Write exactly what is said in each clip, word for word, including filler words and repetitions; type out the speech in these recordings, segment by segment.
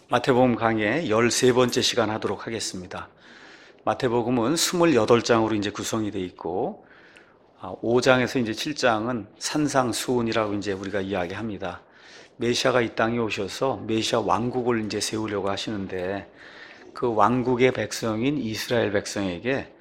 마태복음 강의 열세 번째 시간 하도록 하겠습니다. 마태복음은 이십팔 장으로 이제 구성이 되어 있고, 오 장에서 이제 칠 장은 산상수훈이라고 이제 우리가 이야기합니다. 메시아가 이 땅에 오셔서 메시아 왕국을 이제 세우려고 하시는데, 그 왕국의 백성인 이스라엘 백성에게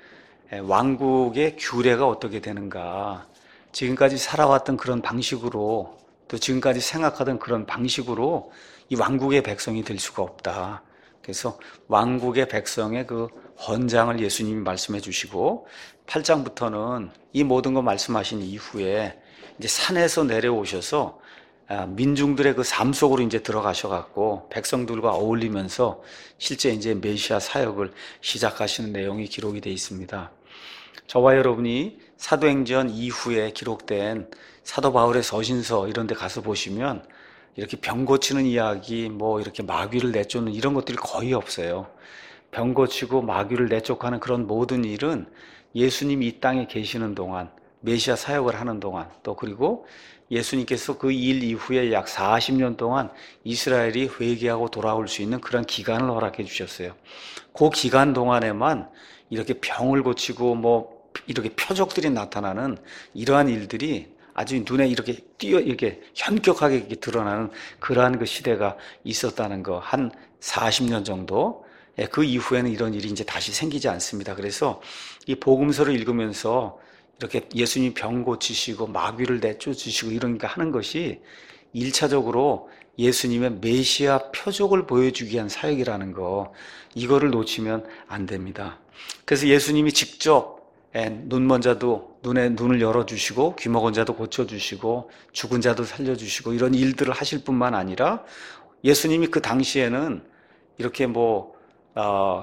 왕국의 규례가 어떻게 되는가, 지금까지 살아왔던 그런 방식으로, 또 지금까지 생각하던 그런 방식으로 이 왕국의 백성이 될 수가 없다. 그래서 왕국의 백성의 그 헌장을 예수님이 말씀해 주시고, 팔 장부터는 이 모든 거 말씀하신 이후에 이제 산에서 내려오셔서 민중들의 그 삶 속으로 이제 들어가셔갖고 백성들과 어울리면서 실제 이제 메시아 사역을 시작하시는 내용이 기록이 되어 있습니다. 저와 여러분이 사도행전 이후에 기록된 사도 바울의 서신서 이런 데 가서 보시면 이렇게 병 고치는 이야기, 뭐 이렇게 마귀를 내쫓는 이런 것들이 거의 없어요. 병 고치고 마귀를 내쫓하는 그런 모든 일은 예수님이 이 땅에 계시는 동안, 메시아 사역을 하는 동안, 또 그리고 예수님께서 그 일 이후에 약 사십 년 동안 이스라엘이 회개하고 돌아올 수 있는 그런 기간을 허락해 주셨어요. 그 기간 동안에만 이렇게 병을 고치고 뭐 이렇게 표적들이 나타나는 이러한 일들이 아주 눈에 이렇게 띄어 이렇게 현격하게 이렇게 드러나는 그러한 그 시대가 있었다는 거, 한 사십 년 정도. 그 이후에는 이런 일이 이제 다시 생기지 않습니다. 그래서 이 복음서를 읽으면서 이렇게 예수님이 병 고치시고 마귀를 내쫓으시고 이런 거 하는 것이 일차적으로 예수님의 메시아 표적을 보여주기 위한 사역이라는 거, 이거를 놓치면 안 됩니다. 그래서 예수님이 직접 눈먼 자도 눈에 눈을 열어주시고, 귀 먹은 자도 고쳐주시고, 죽은 자도 살려주시고, 이런 일들을 하실 뿐만 아니라 예수님이 그 당시에는 이렇게 뭐 어,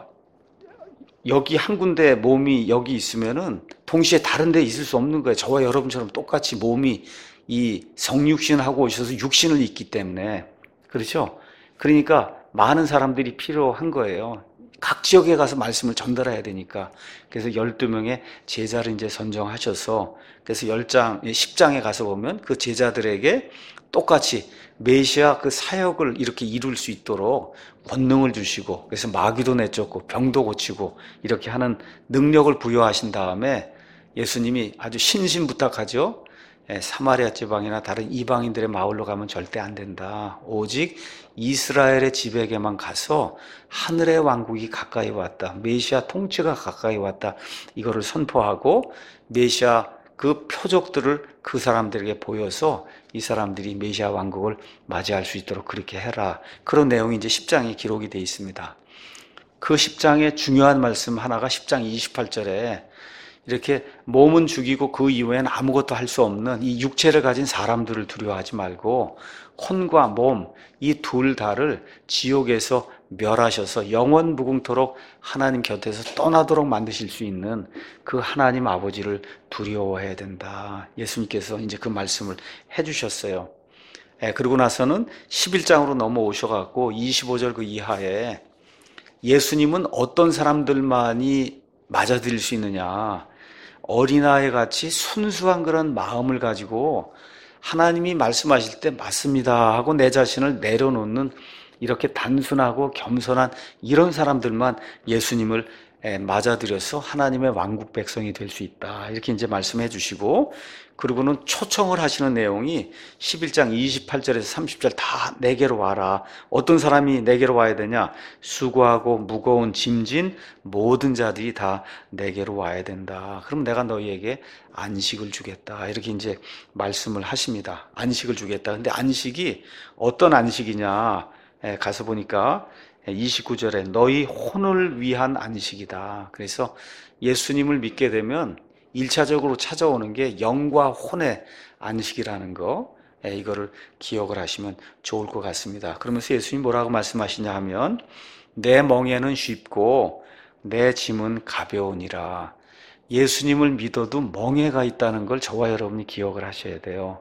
여기 한 군데 몸이 여기 있으면은 동시에 다른 데 있을 수 없는 거예요. 저와 여러분처럼 똑같이 몸이 이 성육신하고 오셔서 육신을 입기 때문에. 그렇죠? 그러니까 많은 사람들이 필요한 거예요. 각 지역에 가서 말씀을 전달해야 되니까. 그래서 열두 명의 제자를 이제 선정하셔서, 그래서 열 장, 십 장에 가서 보면 그 제자들에게 똑같이 메시아 그 사역을 이렇게 이룰 수 있도록 권능을 주시고, 그래서 마귀도 내쫓고 병도 고치고 이렇게 하는 능력을 부여하신 다음에 예수님이 아주 신신부탁하죠. 사마리아 지방이나 다른 이방인들의 마을로 가면 절대 안 된다. 오직 이스라엘의 집에게만 가서 하늘의 왕국이 가까이 왔다, 메시아 통치가 가까이 왔다, 이거를 선포하고 메시아 그 표적들을 그 사람들에게 보여서 이 사람들이 메시아 왕국을 맞이할 수 있도록 그렇게 해라. 그런 내용이 이제 십 장에 기록이 되어 있습니다. 그 십 장의 중요한 말씀 하나가 십 장 이십팔 절에 이렇게 몸은 죽이고 그 이후에는 아무것도 할 수 없는 이 육체를 가진 사람들을 두려워하지 말고 혼과 몸, 이 둘 다를 지옥에서 멸하셔서 영원 무궁토록 하나님 곁에서 떠나도록 만드실 수 있는 그 하나님 아버지를 두려워해야 된다. 예수님께서 이제 그 말씀을 해주셨어요. 예, 그러고 나서는 십일 장으로 넘어오셔갖고 이십오 절 그 이하에 예수님은 어떤 사람들만이 맞아들일 수 있느냐, 어린아이 같이 순수한 그런 마음을 가지고 하나님이 말씀하실 때 맞습니다 하고 내 자신을 내려놓는 이렇게 단순하고 겸손한 이런 사람들만 예수님을 맞아들여서 하나님의 왕국 백성이 될 수 있다, 이렇게 이제 말씀해 주시고, 그리고는 초청을 하시는 내용이 십일 장 이십팔 절에서 삼십 절 다 내게로 와라. 어떤 사람이 내게로 와야 되냐? 수고하고 무거운 짐진 모든 자들이 다 내게로 와야 된다. 그럼 내가 너희에게 안식을 주겠다, 이렇게 이제 말씀을 하십니다. 안식을 주겠다. 근데 안식이 어떤 안식이냐? 가서 보니까 이십구 절에 너희 혼을 위한 안식이다. 그래서 예수님을 믿게 되면 일차적으로 찾아오는 게 영과 혼의 안식이라는 거, 이거를 기억을 하시면 좋을 것 같습니다. 그러면서 예수님이 뭐라고 말씀하시냐 하면 내 멍에는 쉽고 내 짐은 가벼우니라. 예수님을 믿어도 멍에가 있다는 걸 저와 여러분이 기억을 하셔야 돼요.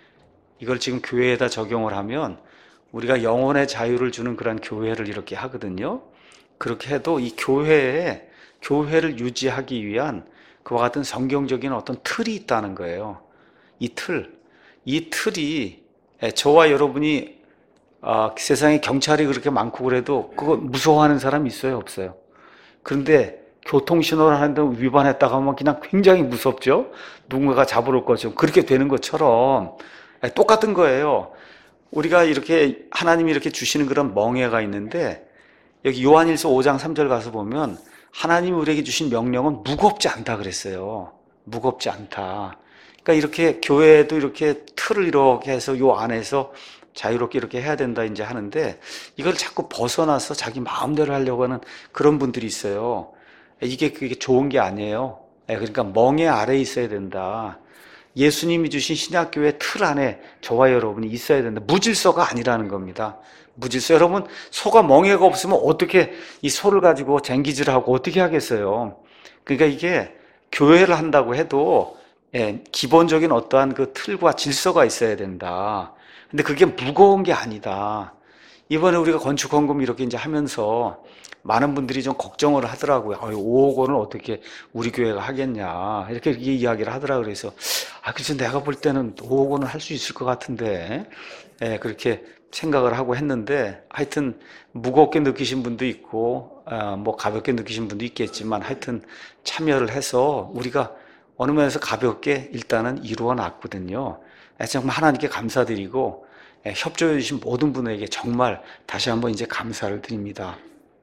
이걸 지금 교회에다 적용을 하면 우리가 영혼의 자유를 주는 그런 교회를 이렇게 하거든요. 그렇게 해도 이 교회에, 교회를 유지하기 위한 그와 같은 성경적인 어떤 틀이 있다는 거예요. 이 틀, 이 틀이 저와 여러분이 아, 세상에 경찰이 그렇게 많고 그래도 그거 무서워하는 사람 있어요, 없어요? 그런데 교통신호를 하는데 위반했다가 하면 그냥 굉장히 무섭죠? 누군가가 잡으러 것처럼 그렇게 되는 것처럼 똑같은 거예요. 우리가 이렇게 하나님이 이렇게 주시는 그런 멍에가 있는데 여기 요한일서 오 장 삼 절 가서 보면 하나님이 우리에게 주신 명령은 무겁지 않다 그랬어요. 무겁지 않다. 그러니까 이렇게 교회도 이렇게 틀을 이렇게 해서 요 안에서 자유롭게 이렇게 해야 된다 이제 하는데 이걸 자꾸 벗어나서 자기 마음대로 하려고 하는 그런 분들이 있어요. 이게 그게 좋은 게 아니에요. 그러니까 멍에 아래에 있어야 된다. 예수님이 주신 신약교회 틀 안에 저와 여러분이 있어야 된다. 무질서가 아니라는 겁니다. 무질서. 여러분, 소가 멍에가 없으면 어떻게 이 소를 가지고 쟁기질하고 어떻게 하겠어요? 그러니까 이게 교회를 한다고 해도 예, 기본적인 어떠한 그 틀과 질서가 있어야 된다. 근데 그게 무거운 게 아니다. 이번에 우리가 건축헌금 이렇게 이제 하면서 많은 분들이 좀 걱정을 하더라고요. 오억 원을 어떻게 우리 교회가 하겠냐. 이렇게 이야기를 하더라고요. 그래서, 아, 그래서 내가 볼 때는 오억 원을 할 수 있을 것 같은데, 예, 그렇게 생각을 하고 했는데, 하여튼, 무겁게 느끼신 분도 있고, 아, 뭐 가볍게 느끼신 분도 있겠지만, 하여튼 참여를 해서 우리가 어느 면에서 가볍게 일단은 이루어 놨거든요. 정말 하나님께 감사드리고, 협조해 주신 모든 분에게 정말 다시 한번 이제 감사를 드립니다.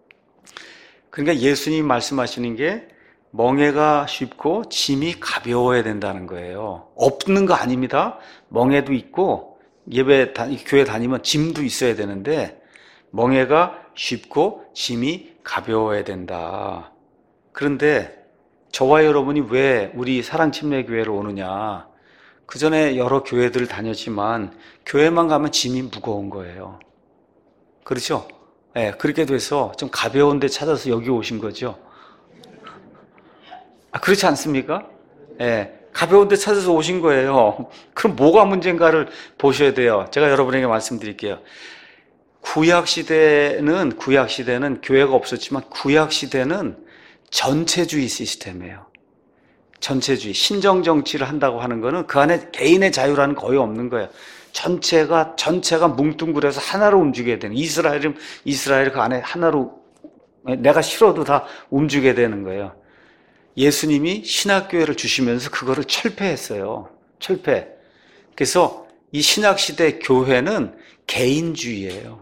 그러니까 예수님 말씀하시는 게 멍에가 쉽고 짐이 가벼워야 된다는 거예요. 없는 거 아닙니다. 멍에도 있고 예배 교회 다니면 짐도 있어야 되는데 멍에가 쉽고 짐이 가벼워야 된다. 그런데 저와 여러분이 왜 우리 사랑침례교회로 오느냐? 그 전에 여러 교회들을 다녔지만 교회만 가면 짐이 무거운 거예요. 그렇죠? 예, 그렇게 돼서 좀 가벼운 데 찾아서 여기 오신 거죠. 아, 그렇지 않습니까? 예, 가벼운 데 찾아서 오신 거예요. 그럼 뭐가 문제인가를 보셔야 돼요. 제가 여러분에게 말씀드릴게요. 구약시대는, 구약시대는 교회가 없었지만 구약시대는 전체주의 시스템이에요. 전체주의, 신정정치를 한다고 하는 거는 그 안에 개인의 자유라는 거의 없는 거예요. 전체가, 전체가 뭉뚱그려서 하나로 움직여야 되는, 이스라엘은 이스라엘 그 안에 하나로, 내가 싫어도 다 움직여야 되는 거예요. 예수님이 신학교회를 주시면서 그거를 철폐했어요. 철폐. 그래서 이 신학시대 교회는 개인주의예요.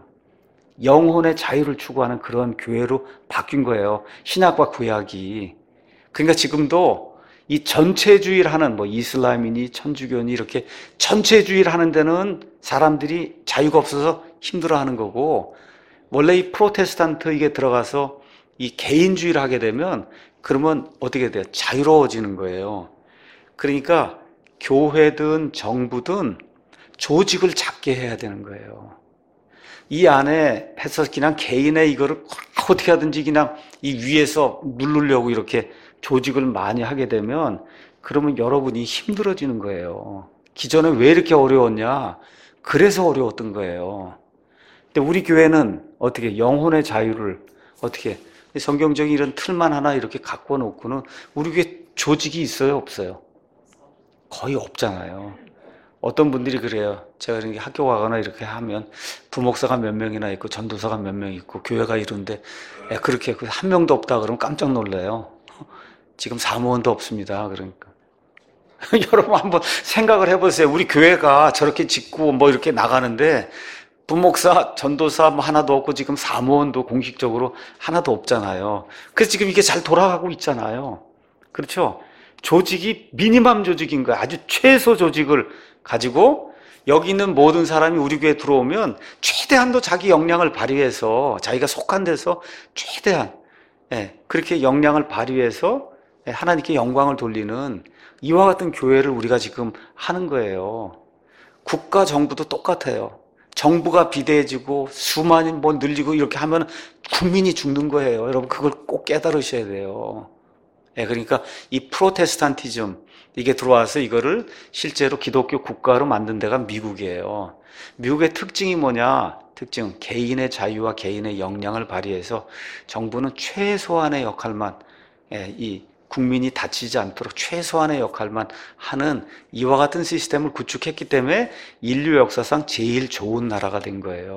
영혼의 자유를 추구하는 그런 교회로 바뀐 거예요. 신학과 구약이. 그러니까 지금도 이 전체주의를 하는 뭐 이슬람이니 천주교니 이렇게 전체주의를 하는 데는 사람들이 자유가 없어서 힘들어하는 거고 원래 이 프로테스탄트 이게 들어가서 이 개인주의를 하게 되면 그러면 어떻게 돼요? 자유로워지는 거예요. 그러니까 교회든 정부든 조직을 작게 해야 되는 거예요. 이 안에 해서 그냥 개인의 이거를 어떻게 하든지 그냥 이 위에서 누르려고 이렇게 조직을 많이 하게 되면 그러면 여러분이 힘들어지는 거예요. 기존에 왜 이렇게 어려웠냐? 그래서 어려웠던 거예요. 근데 우리 교회는 어떻게 영혼의 자유를 어떻게 성경적인 이런 틀만 하나 이렇게 갖고 놓고는 우리 교회 조직이 있어요, 없어요? 거의 없잖아요. 어떤 분들이 그래요. 제가 이렇게 학교 가거나 이렇게 하면 부목사가 몇 명이나 있고 전도사가 몇 명 있고 교회가 이런데 그렇게 한 명도 없다 그러면 깜짝 놀라요. 지금 사무원도 없습니다. 그러니까 여러분 한번 생각을 해보세요. 우리 교회가 저렇게 짓고 뭐 이렇게 나가는데 부목사, 전도사 뭐 하나도 없고 지금 사무원도 공식적으로 하나도 없잖아요. 그래서 지금 이게 잘 돌아가고 있잖아요. 그렇죠? 조직이 미니멈 조직인 거예요. 아주 최소 조직을 가지고 여기 있는 모든 사람이 우리 교회에 들어오면 최대한도 자기 역량을 발휘해서 자기가 속한 데서 최대한 예, 그렇게 역량을 발휘해서 하나님께 영광을 돌리는 이와 같은 교회를 우리가 지금 하는 거예요. 국가 정부도 똑같아요. 정부가 비대해지고 수만이 뭐 늘리고 이렇게 하면 국민이 죽는 거예요. 여러분 그걸 꼭 깨달으셔야 돼요. 예, 그러니까 이 프로테스탄티즘 이게 들어와서 이거를 실제로 기독교 국가로 만든 데가 미국이에요. 미국의 특징이 뭐냐? 특징 개인의 자유와 개인의 역량을 발휘해서 정부는 최소한의 역할만 예, 이 국민이 다치지 않도록 최소한의 역할만 하는 이와 같은 시스템을 구축했기 때문에 인류 역사상 제일 좋은 나라가 된 거예요.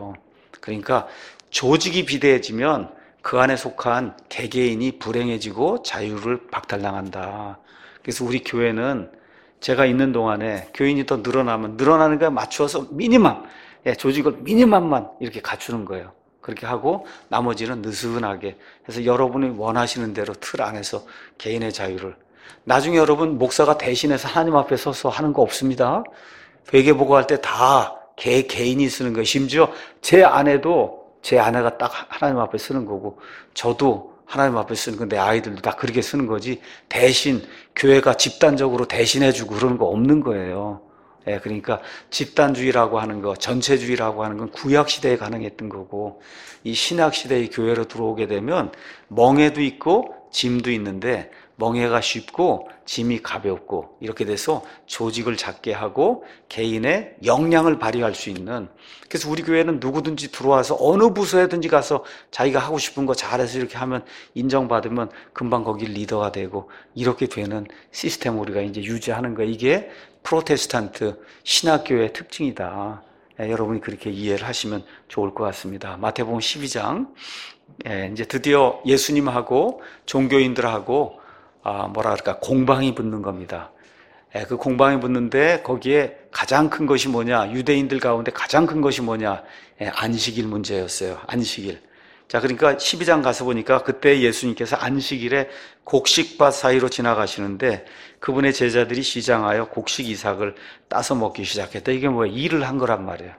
그러니까 조직이 비대해지면 그 안에 속한 개개인이 불행해지고 자유를 박탈당한다. 그래서 우리 교회는 제가 있는 동안에 교인이 더 늘어나면 늘어나는 거에 맞추어서 미니멈, 예, 조직을 미니멈만 이렇게 갖추는 거예요. 그렇게 하고 나머지는 느슨하게 해서 여러분이 원하시는 대로 틀 안에서 개인의 자유를. 나중에 여러분 목사가 대신해서 하나님 앞에 서서 하는 거 없습니다. 회개보고할 때 다 개 개인이 쓰는 거예요. 심지어 제 아내도 제 아내가 딱 하나님 앞에 쓰는 거고, 저도 하나님 앞에 쓰는 거, 내 아이들도 다 그렇게 쓰는 거지, 대신 교회가 집단적으로 대신해주고 그러는 거 없는 거예요. 예, 그러니까 집단주의라고 하는 거, 전체주의라고 하는 건 구약시대에 가능했던 거고, 이 신약시대의 교회로 들어오게 되면 멍해도 있고 짐도 있는데, 멍해가 쉽고 짐이 가볍고 이렇게 돼서 조직을 작게 하고 개인의 역량을 발휘할 수 있는. 그래서 우리 교회는 누구든지 들어와서 어느 부서에든지 가서 자기가 하고 싶은 거 잘해서 이렇게 하면 인정받으면 금방 거기 리더가 되고 이렇게 되는 시스템을 우리가 이제 유지하는 거예요. 이게 프로테스탄트 신학교의 특징이다. 예, 여러분이 그렇게 이해를 하시면 좋을 것 같습니다. 마태복음 십이 장, 예, 이제 드디어 예수님하고 종교인들하고 아, 뭐라 그럴까, 공방이 붙는 겁니다. 예, 그 공방이 붙는데 거기에 가장 큰 것이 뭐냐, 유대인들 가운데 가장 큰 것이 뭐냐, 예, 안식일 문제였어요. 안식일. 자, 그러니까 십이 장 가서 보니까 그때 예수님께서 안식일에 곡식밭 사이로 지나가시는데 그분의 제자들이 시장하여 곡식 이삭을 따서 먹기 시작했다. 이게 뭐예요? 일을 한 거란 말이에요.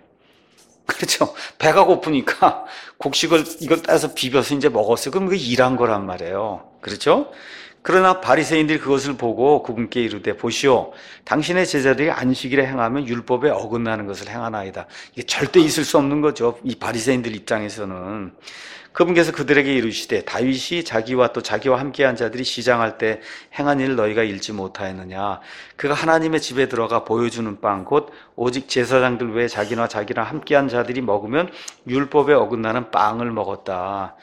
그렇죠. 배가 고프니까 곡식을 이걸 따서 비벼서 이제 먹었어요. 그럼 그게 일한 거란 말이에요. 그렇죠? 그러나 바리새인들이 그것을 보고 그분께 이르되, 보시오, 당신의 제자들이 안식일에 행하면 율법에 어긋나는 것을 행하나이다. 이게 절대 있을 수 없는 거죠, 이 바리새인들 입장에서는. 그분께서 그들에게 이르시되, 다윗이 자기와 또 자기와 함께한 자들이 시장할 때 행한 일을 너희가 읽지 못하였느냐. 그가 하나님의 집에 들어가 보여주는 빵 곧 오직 제사장들 외에 자기나 자기랑 함께한 자들이 먹으면 율법에 어긋나는 빵을 먹었다.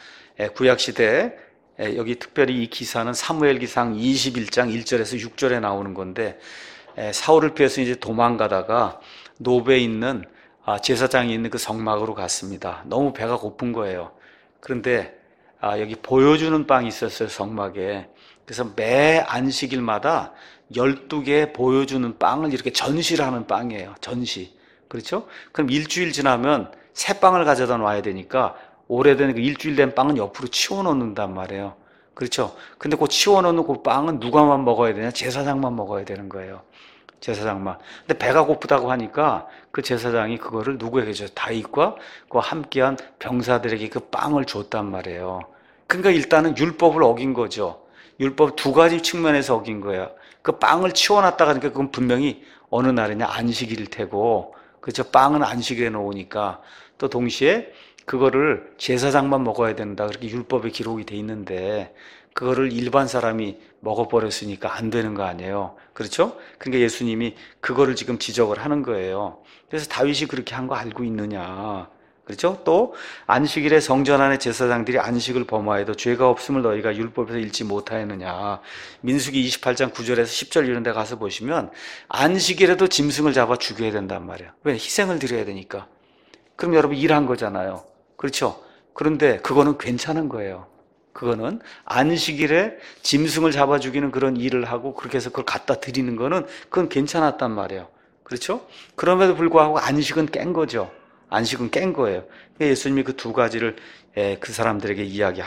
구약시대, 여기 특별히 이 기사는 사무엘기상 이십일 장 일 절에서 육 절에 나오는 건데, 사울을 피해서 이제 도망가다가 노베에 있는 제사장이 있는 그 성막으로 갔습니다. 너무 배가 고픈 거예요. 그런데 여기 보여주는 빵이 있었어요, 성막에. 그래서 매 안식일마다 열두 개 보여주는 빵을 이렇게 전시를 하는 빵이에요. 전시. 그렇죠? 그럼 일주일 지나면 새 빵을 가져다 놔야 되니까 오래된 그 일주일 된 빵은 옆으로 치워놓는단 말이에요. 그렇죠? 근데 그 치워놓는 그 빵은 누가만 먹어야 되냐? 제사장만 먹어야 되는 거예요. 제사장만. 근데 배가 고프다고 하니까 그 제사장이 그거를 누구에게 줬어요? 다윗과 그 함께한 병사들에게 그 빵을 줬단 말이에요. 그러니까 일단은 율법을 어긴 거죠. 율법 두 가지 측면에서 어긴 거예요. 그 빵을 치워놨다가 하니까 그건 분명히 어느 날이냐? 안식일일 테고. 그렇죠? 빵은 안식일에 놓으니까. 또 동시에 그거를 제사장만 먹어야 된다, 그렇게 율법에 기록이 돼 있는데 그거를 일반 사람이 먹어버렸으니까 안 되는 거 아니에요. 그렇죠? 그러니까 예수님이 그거를 지금 지적을 하는 거예요. 그래서 다윗이 그렇게 한 거 알고 있느냐. 그렇죠? 또 안식일에 성전 안에 제사장들이 안식을 범하여도 죄가 없음을 너희가 율법에서 읽지 못하였느냐. 민수기 이십팔 장 구 절에서 십 절 이런 데 가서 보시면 안식일에도 짐승을 잡아 죽여야 된단 말이에요. 왜? 희생을 드려야 되니까. 그럼 여러분 일한 거잖아요. 그렇죠? 그런데 그거는 괜찮은 거예요. 그거는 안식일에 짐승을 잡아 죽이는 그런 일을 하고 그렇게 해서 그걸 갖다 드리는 거는 그건 괜찮았단 말이에요. 그렇죠? 그럼에도 불구하고 안식은 깬 거죠. 안식은 깬 거예요. 예수님이 그 두 가지를 그 사람들에게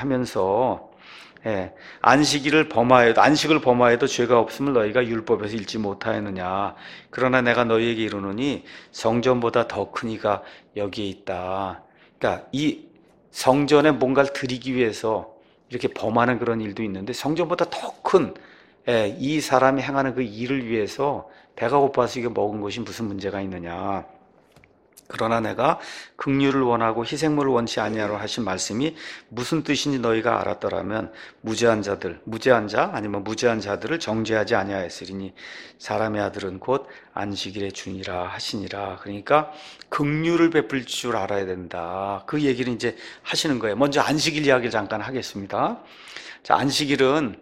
이야기하면서, 예, 안식일을 범하여도, 안식을 범하여도 죄가 없음을 너희가 율법에서 읽지 못하였느냐. 그러나 내가 너희에게 이르노니 성전보다 더 큰 이가 여기에 있다. 그러니까 이 성전에 뭔가를 드리기 위해서 이렇게 범하는 그런 일도 있는데 성전보다 더 큰 이 사람이 행하는 그 일을 위해서 배가 고파서 이게 먹은 것이 무슨 문제가 있느냐. 그러나 내가 긍휼을 원하고 희생물을 원치 아니하로 하신 말씀이 무슨 뜻인지 너희가 알았더라면 무죄한 자들, 무죄한 자 아니면 무죄한 자들을 정죄하지 아니하였으리니 사람의 아들은 곧 안식일의 주니라 하시니라. 그러니까 긍휼을 베풀 줄 알아야 된다. 그 얘기를 이제 하시는 거예요. 먼저 안식일 이야기를 잠깐 하겠습니다. 자, 안식일은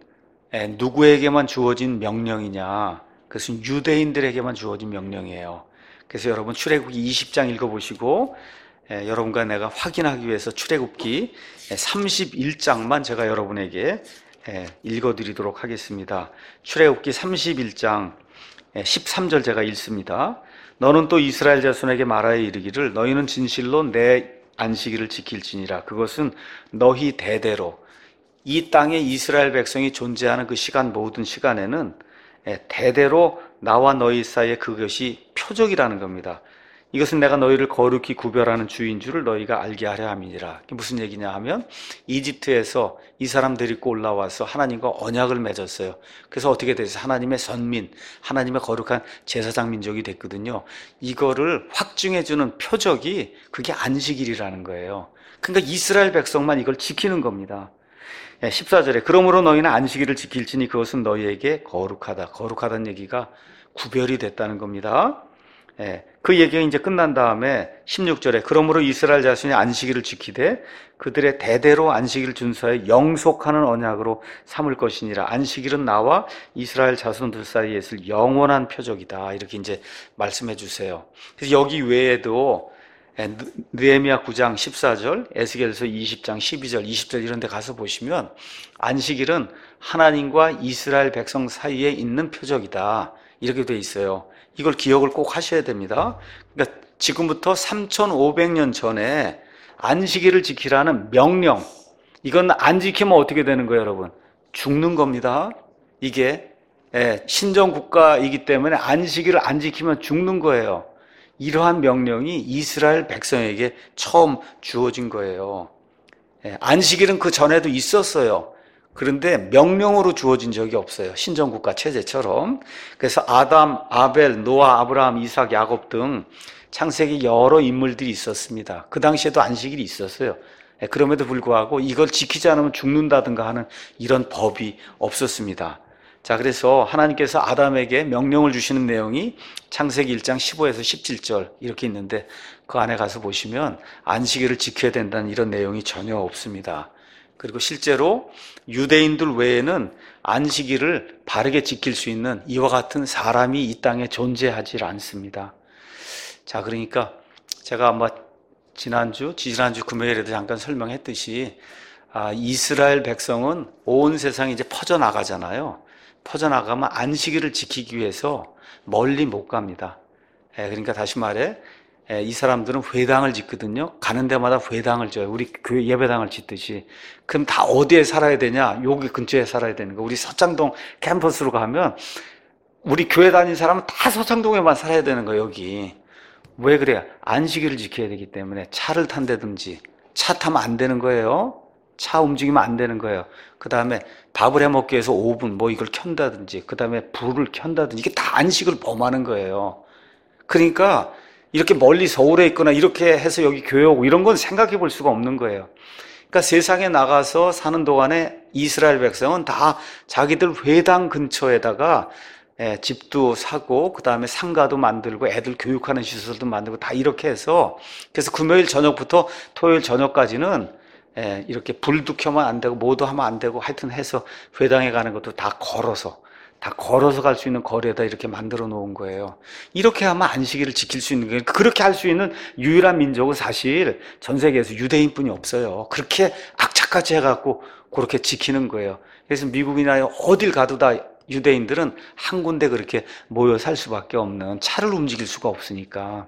누구에게만 주어진 명령이냐? 그것은 유대인들에게만 주어진 명령이에요. 그래서 여러분 출애굽기 이십 장 읽어보시고 예, 여러분과 내가 확인하기 위해서 출애굽기 삼십일 장만 제가 여러분에게 예, 읽어드리도록 하겠습니다. 출애굽기 삼십일 장 십삼 절 제가 읽습니다. 너는 또 이스라엘 자손에게 말하여 이르기를 너희는 진실로 내 안식일을 지킬지니라. 그것은 너희 대대로 이 땅에 이스라엘 백성이 존재하는 그 시간 모든 시간에는 대대로 나와 너희 사이에 그것이 표적이라는 겁니다. 이것은 내가 너희를 거룩히 구별하는 주인 줄을 너희가 알게 하려 함이니라. 무슨 얘기냐 하면 이집트에서 이 사람 데리고 올라와서 하나님과 언약을 맺었어요. 그래서 어떻게 됐어요? 하나님의 선민, 하나님의 거룩한 제사장 민족이 됐거든요. 이거를 확증해주는 표적이 그게 안식일이라는 거예요. 그러니까 이스라엘 백성만 이걸 지키는 겁니다. 십사 절에 그러므로 너희는 안식일을 지킬지니 그것은 너희에게 거룩하다. 거룩하다는 얘기가 구별이 됐다는 겁니다. 예, 그 얘기가 이제 끝난 다음에 십육 절에 그러므로 이스라엘 자손이 안식일을 지키되 그들의 대대로 안식일을 준수하여 영속하는 언약으로 삼을 것이니라. 안식일은 나와 이스라엘 자손들 사이에 있을 영원한 표적이다. 이렇게 이제 말씀해 주세요. 그래서 여기 외에도 느헤미야 구 장 십사 절, 에스겔서 이십 장 십이 절, 이십 절 이런 데 가서 보시면 안식일은 하나님과 이스라엘 백성 사이에 있는 표적이다. 이렇게 돼 있어요. 이걸 기억을 꼭 하셔야 됩니다. 그러니까 지금부터 삼천오백 년 전에 안식일을 지키라는 명령, 이건 안 지키면 어떻게 되는 거예요, 여러분? 죽는 겁니다. 이게 신정국가이기 때문에 안식일을 안 지키면 죽는 거예요. 이러한 명령이 이스라엘 백성에게 처음 주어진 거예요. 안식일은 그 전에도 있었어요. 그런데 명령으로 주어진 적이 없어요. 신정국가 체제처럼. 그래서 아담, 아벨, 노아, 아브라함, 이삭, 야곱 등 창세기 여러 인물들이 있었습니다. 그 당시에도 안식일이 있었어요. 그럼에도 불구하고 이걸 지키지 않으면 죽는다든가 하는 이런 법이 없었습니다. 자, 그래서 하나님께서 아담에게 명령을 주시는 내용이 창세기 일 장 십오에서 십칠 절 이렇게 있는데 그 안에 가서 보시면 안식일을 지켜야 된다는 이런 내용이 전혀 없습니다. 그리고 실제로 유대인들 외에는 안식일을 바르게 지킬 수 있는 이와 같은 사람이 이 땅에 존재하지 않습니다. 자, 그러니까 제가 아마 지난주, 지지난주 금요일에도 잠깐 설명했듯이 아, 이스라엘 백성은 온 세상에 이제 퍼져나가잖아요. 퍼져나가면 안식일을 지키기 위해서 멀리 못 갑니다. 예, 그러니까 다시 말해 이 사람들은 회당을 짓거든요. 가는 데마다 회당을 져요. 우리 교회 예배당을 짓듯이. 그럼 다 어디에 살아야 되냐? 여기 근처에 살아야 되는 거. 우리 서창동 캠퍼스로 가면 우리 교회 다닌 사람은 다 서창동에만 살아야 되는 거예요, 여기. 왜 그래요? 안식일을 지켜야 되기 때문에 차를 탄다든지 차 타면 안 되는 거예요. 차 움직이면 안 되는 거예요. 그 다음에 밥을 해 먹기 위해서 오븐 뭐 이걸 켠다든지 그 다음에 불을 켠다든지 이게 다 안식을 범하는 거예요. 그러니까 이렇게 멀리 서울에 있거나 이렇게 해서 여기 교회 오고 이런 건 생각해 볼 수가 없는 거예요. 그러니까 세상에 나가서 사는 동안에 이스라엘 백성은 다 자기들 회당 근처에다가 집도 사고 그 다음에 상가도 만들고 애들 교육하는 시설도 만들고 다 이렇게 해서 그래서 금요일 저녁부터 토요일 저녁까지는 이렇게 불도 켜면 안 되고 뭐도 하면 안 되고 하여튼 해서 회당에 가는 것도 다 걸어서 다 걸어서 갈 수 있는 거리에다 이렇게 만들어 놓은 거예요. 이렇게 하면 안식일을 지킬 수 있는 거예요. 그렇게 할 수 있는 유일한 민족은 사실 전 세계에서 유대인뿐이 없어요. 그렇게 악착같이 해갖고 그렇게 지키는 거예요. 그래서 미국이나 어딜 가도 다 유대인들은 한 군데 그렇게 모여 살 수밖에 없는, 차를 움직일 수가 없으니까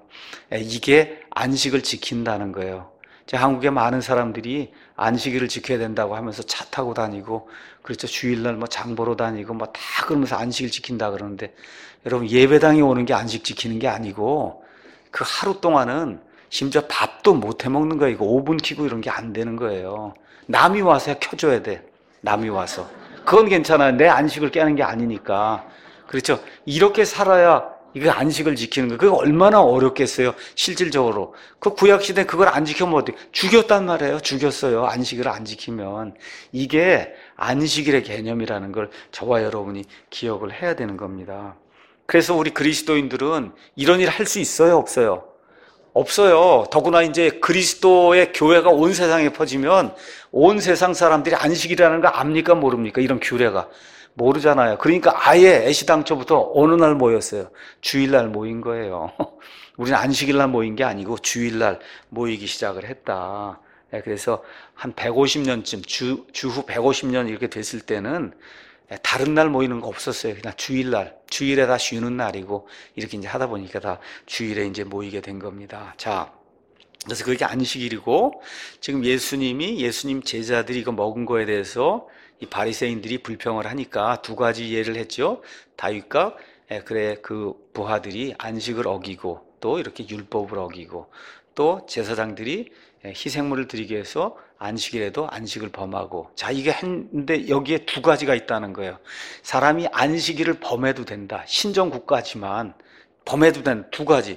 이게 안식을 지킨다는 거예요. 한국의 많은 사람들이 안식일을 지켜야 된다고 하면서 차 타고 다니고, 그렇죠. 주일날 뭐 장 보러 다니고 뭐 다 그러면서 안식일 지킨다 그러는데, 여러분 예배당에 오는 게 안식 지키는 게 아니고 그 하루 동안은 심지어 밥도 못 해 먹는 거예요. 이거 오븐 켜고 이런 게 안 되는 거예요. 남이 와서 켜줘야 돼. 남이 와서. 그건 괜찮아요. 내 안식을 깨는 게 아니니까. 그렇죠. 이렇게 살아야 이거 안식을 지키는 거, 그게 얼마나 어렵겠어요, 실질적으로. 그 구약시대 그걸 안 지키면 어떻게, 죽였단 말이에요. 죽였어요. 안식을 안 지키면. 이게 안식일의 개념이라는 걸 저와 여러분이 기억을 해야 되는 겁니다. 그래서 우리 그리스도인들은 이런 일 할 수 있어요, 없어요? 없어요. 더구나 이제 그리스도의 교회가 온 세상에 퍼지면 온 세상 사람들이 안식이라는 거 압니까, 모릅니까? 이런 규례가. 모르잖아요. 그러니까 아예 애시당초부터 어느 날 모였어요. 주일날 모인 거예요. 우리는 안식일날 모인 게 아니고 주일날 모이기 시작을 했다. 예, 그래서 한 백오십 년쯤, 주, 주후 백오십 년 이렇게 됐을 때는 다른 날 모이는 거 없었어요. 그냥 주일날, 주일에 다 쉬는 날이고, 이렇게 이제 하다 보니까 다 주일에 이제 모이게 된 겁니다. 자, 그래서 그게 안식일이고, 지금 예수님이, 예수님 제자들이 이거 먹은 거에 대해서 이 바리새인들이 불평을 하니까 두 가지 예를 했죠. 다윗과 예, 그래 그 부하들이 안식을 어기고, 또 이렇게 율법을 어기고, 또 제사장들이 희생물을 드리기 위해서 안식일에도 안식을 범하고, 자, 이게 했는데 여기에 두 가지가 있다는 거예요. 사람이 안식일을 범해도 된다. 신정국가지만 범해도 된다. 두 가지.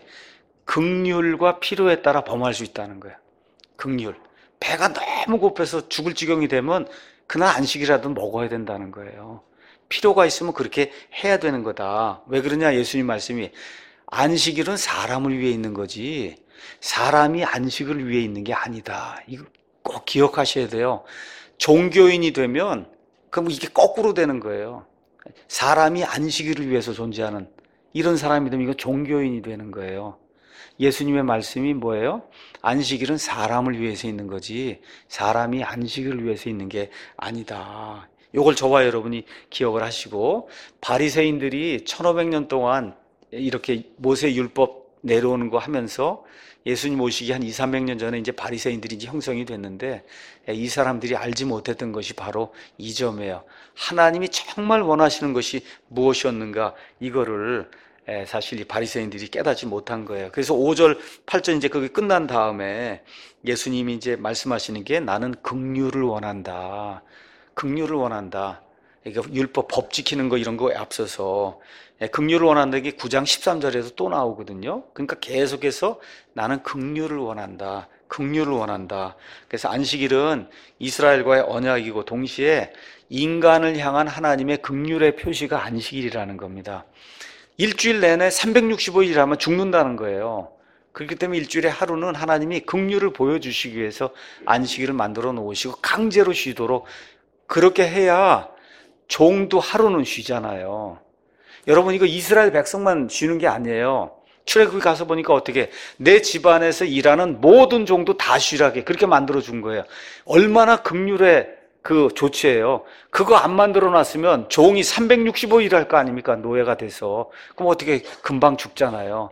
긍휼과 필요에 따라 범할 수 있다는 거예요. 긍휼. 배가 너무 고파서 죽을 지경이 되면 그날 안식이라도 먹어야 된다는 거예요. 필요가 있으면 그렇게 해야 되는 거다. 왜 그러냐? 예수님 말씀이 안식일은 사람을 위해 있는 거지 사람이 안식을 위해 있는 게 아니다. 이거 꼭 기억하셔야 돼요. 종교인이 되면 그럼 이게 거꾸로 되는 거예요. 사람이 안식일을 위해서 존재하는 이런 사람이 되면 이거 종교인이 되는 거예요. 예수님의 말씀이 뭐예요? 안식일은 사람을 위해서 있는 거지 사람이 안식을 위해서 있는 게 아니다. 이걸 저와 여러분이 기억을 하시고, 바리새인들이 천오백 년 동안 이렇게 모세 율법 내려오는 거 하면서 예수님 오시기 한 이삼백 년 전에 이제 바리새인들이 이제 형성이 됐는데, 이 사람들이 알지 못했던 것이 바로 이 점이에요. 하나님이 정말 원하시는 것이 무엇이었는가, 이거를 사실 이 바리새인들이 깨닫지 못한 거예요. 그래서 오 절, 팔 절 이제 그게 끝난 다음에 예수님이 이제 말씀하시는 게 나는 긍휼을 원한다. 긍휼을 원한다. 그러니까 율법, 법 지키는 거 이런 거에 앞서서 긍휼을 원한다는 게 구 장 십삼 절에서 또 나오거든요. 그러니까 계속해서 나는 긍휼을 원한다. 긍휼을 원한다. 그래서 안식일은 이스라엘과의 언약이고 동시에 인간을 향한 하나님의 긍휼의 표시가 안식일이라는 겁니다. 일주일 내내 삼백육십오 일 하면 죽는다는 거예요. 그렇기 때문에 일주일에 하루는 하나님이 긍휼을 보여주시기 위해서 안식일을 만들어 놓으시고 강제로 쉬도록, 그렇게 해야 종도 하루는 쉬잖아요. 여러분, 이거 이스라엘 백성만 쉬는 게 아니에요. 출애굽에 가서 보니까 어떻게 내 집안에서 일하는 모든 종도 다 쉬라게 그렇게 만들어 준 거예요. 얼마나 긍휼의 그 조치예요. 그거 안 만들어 놨으면 종이 삼백육십오 일 할 거 아닙니까? 노예가 돼서. 그럼 어떻게 금방 죽잖아요.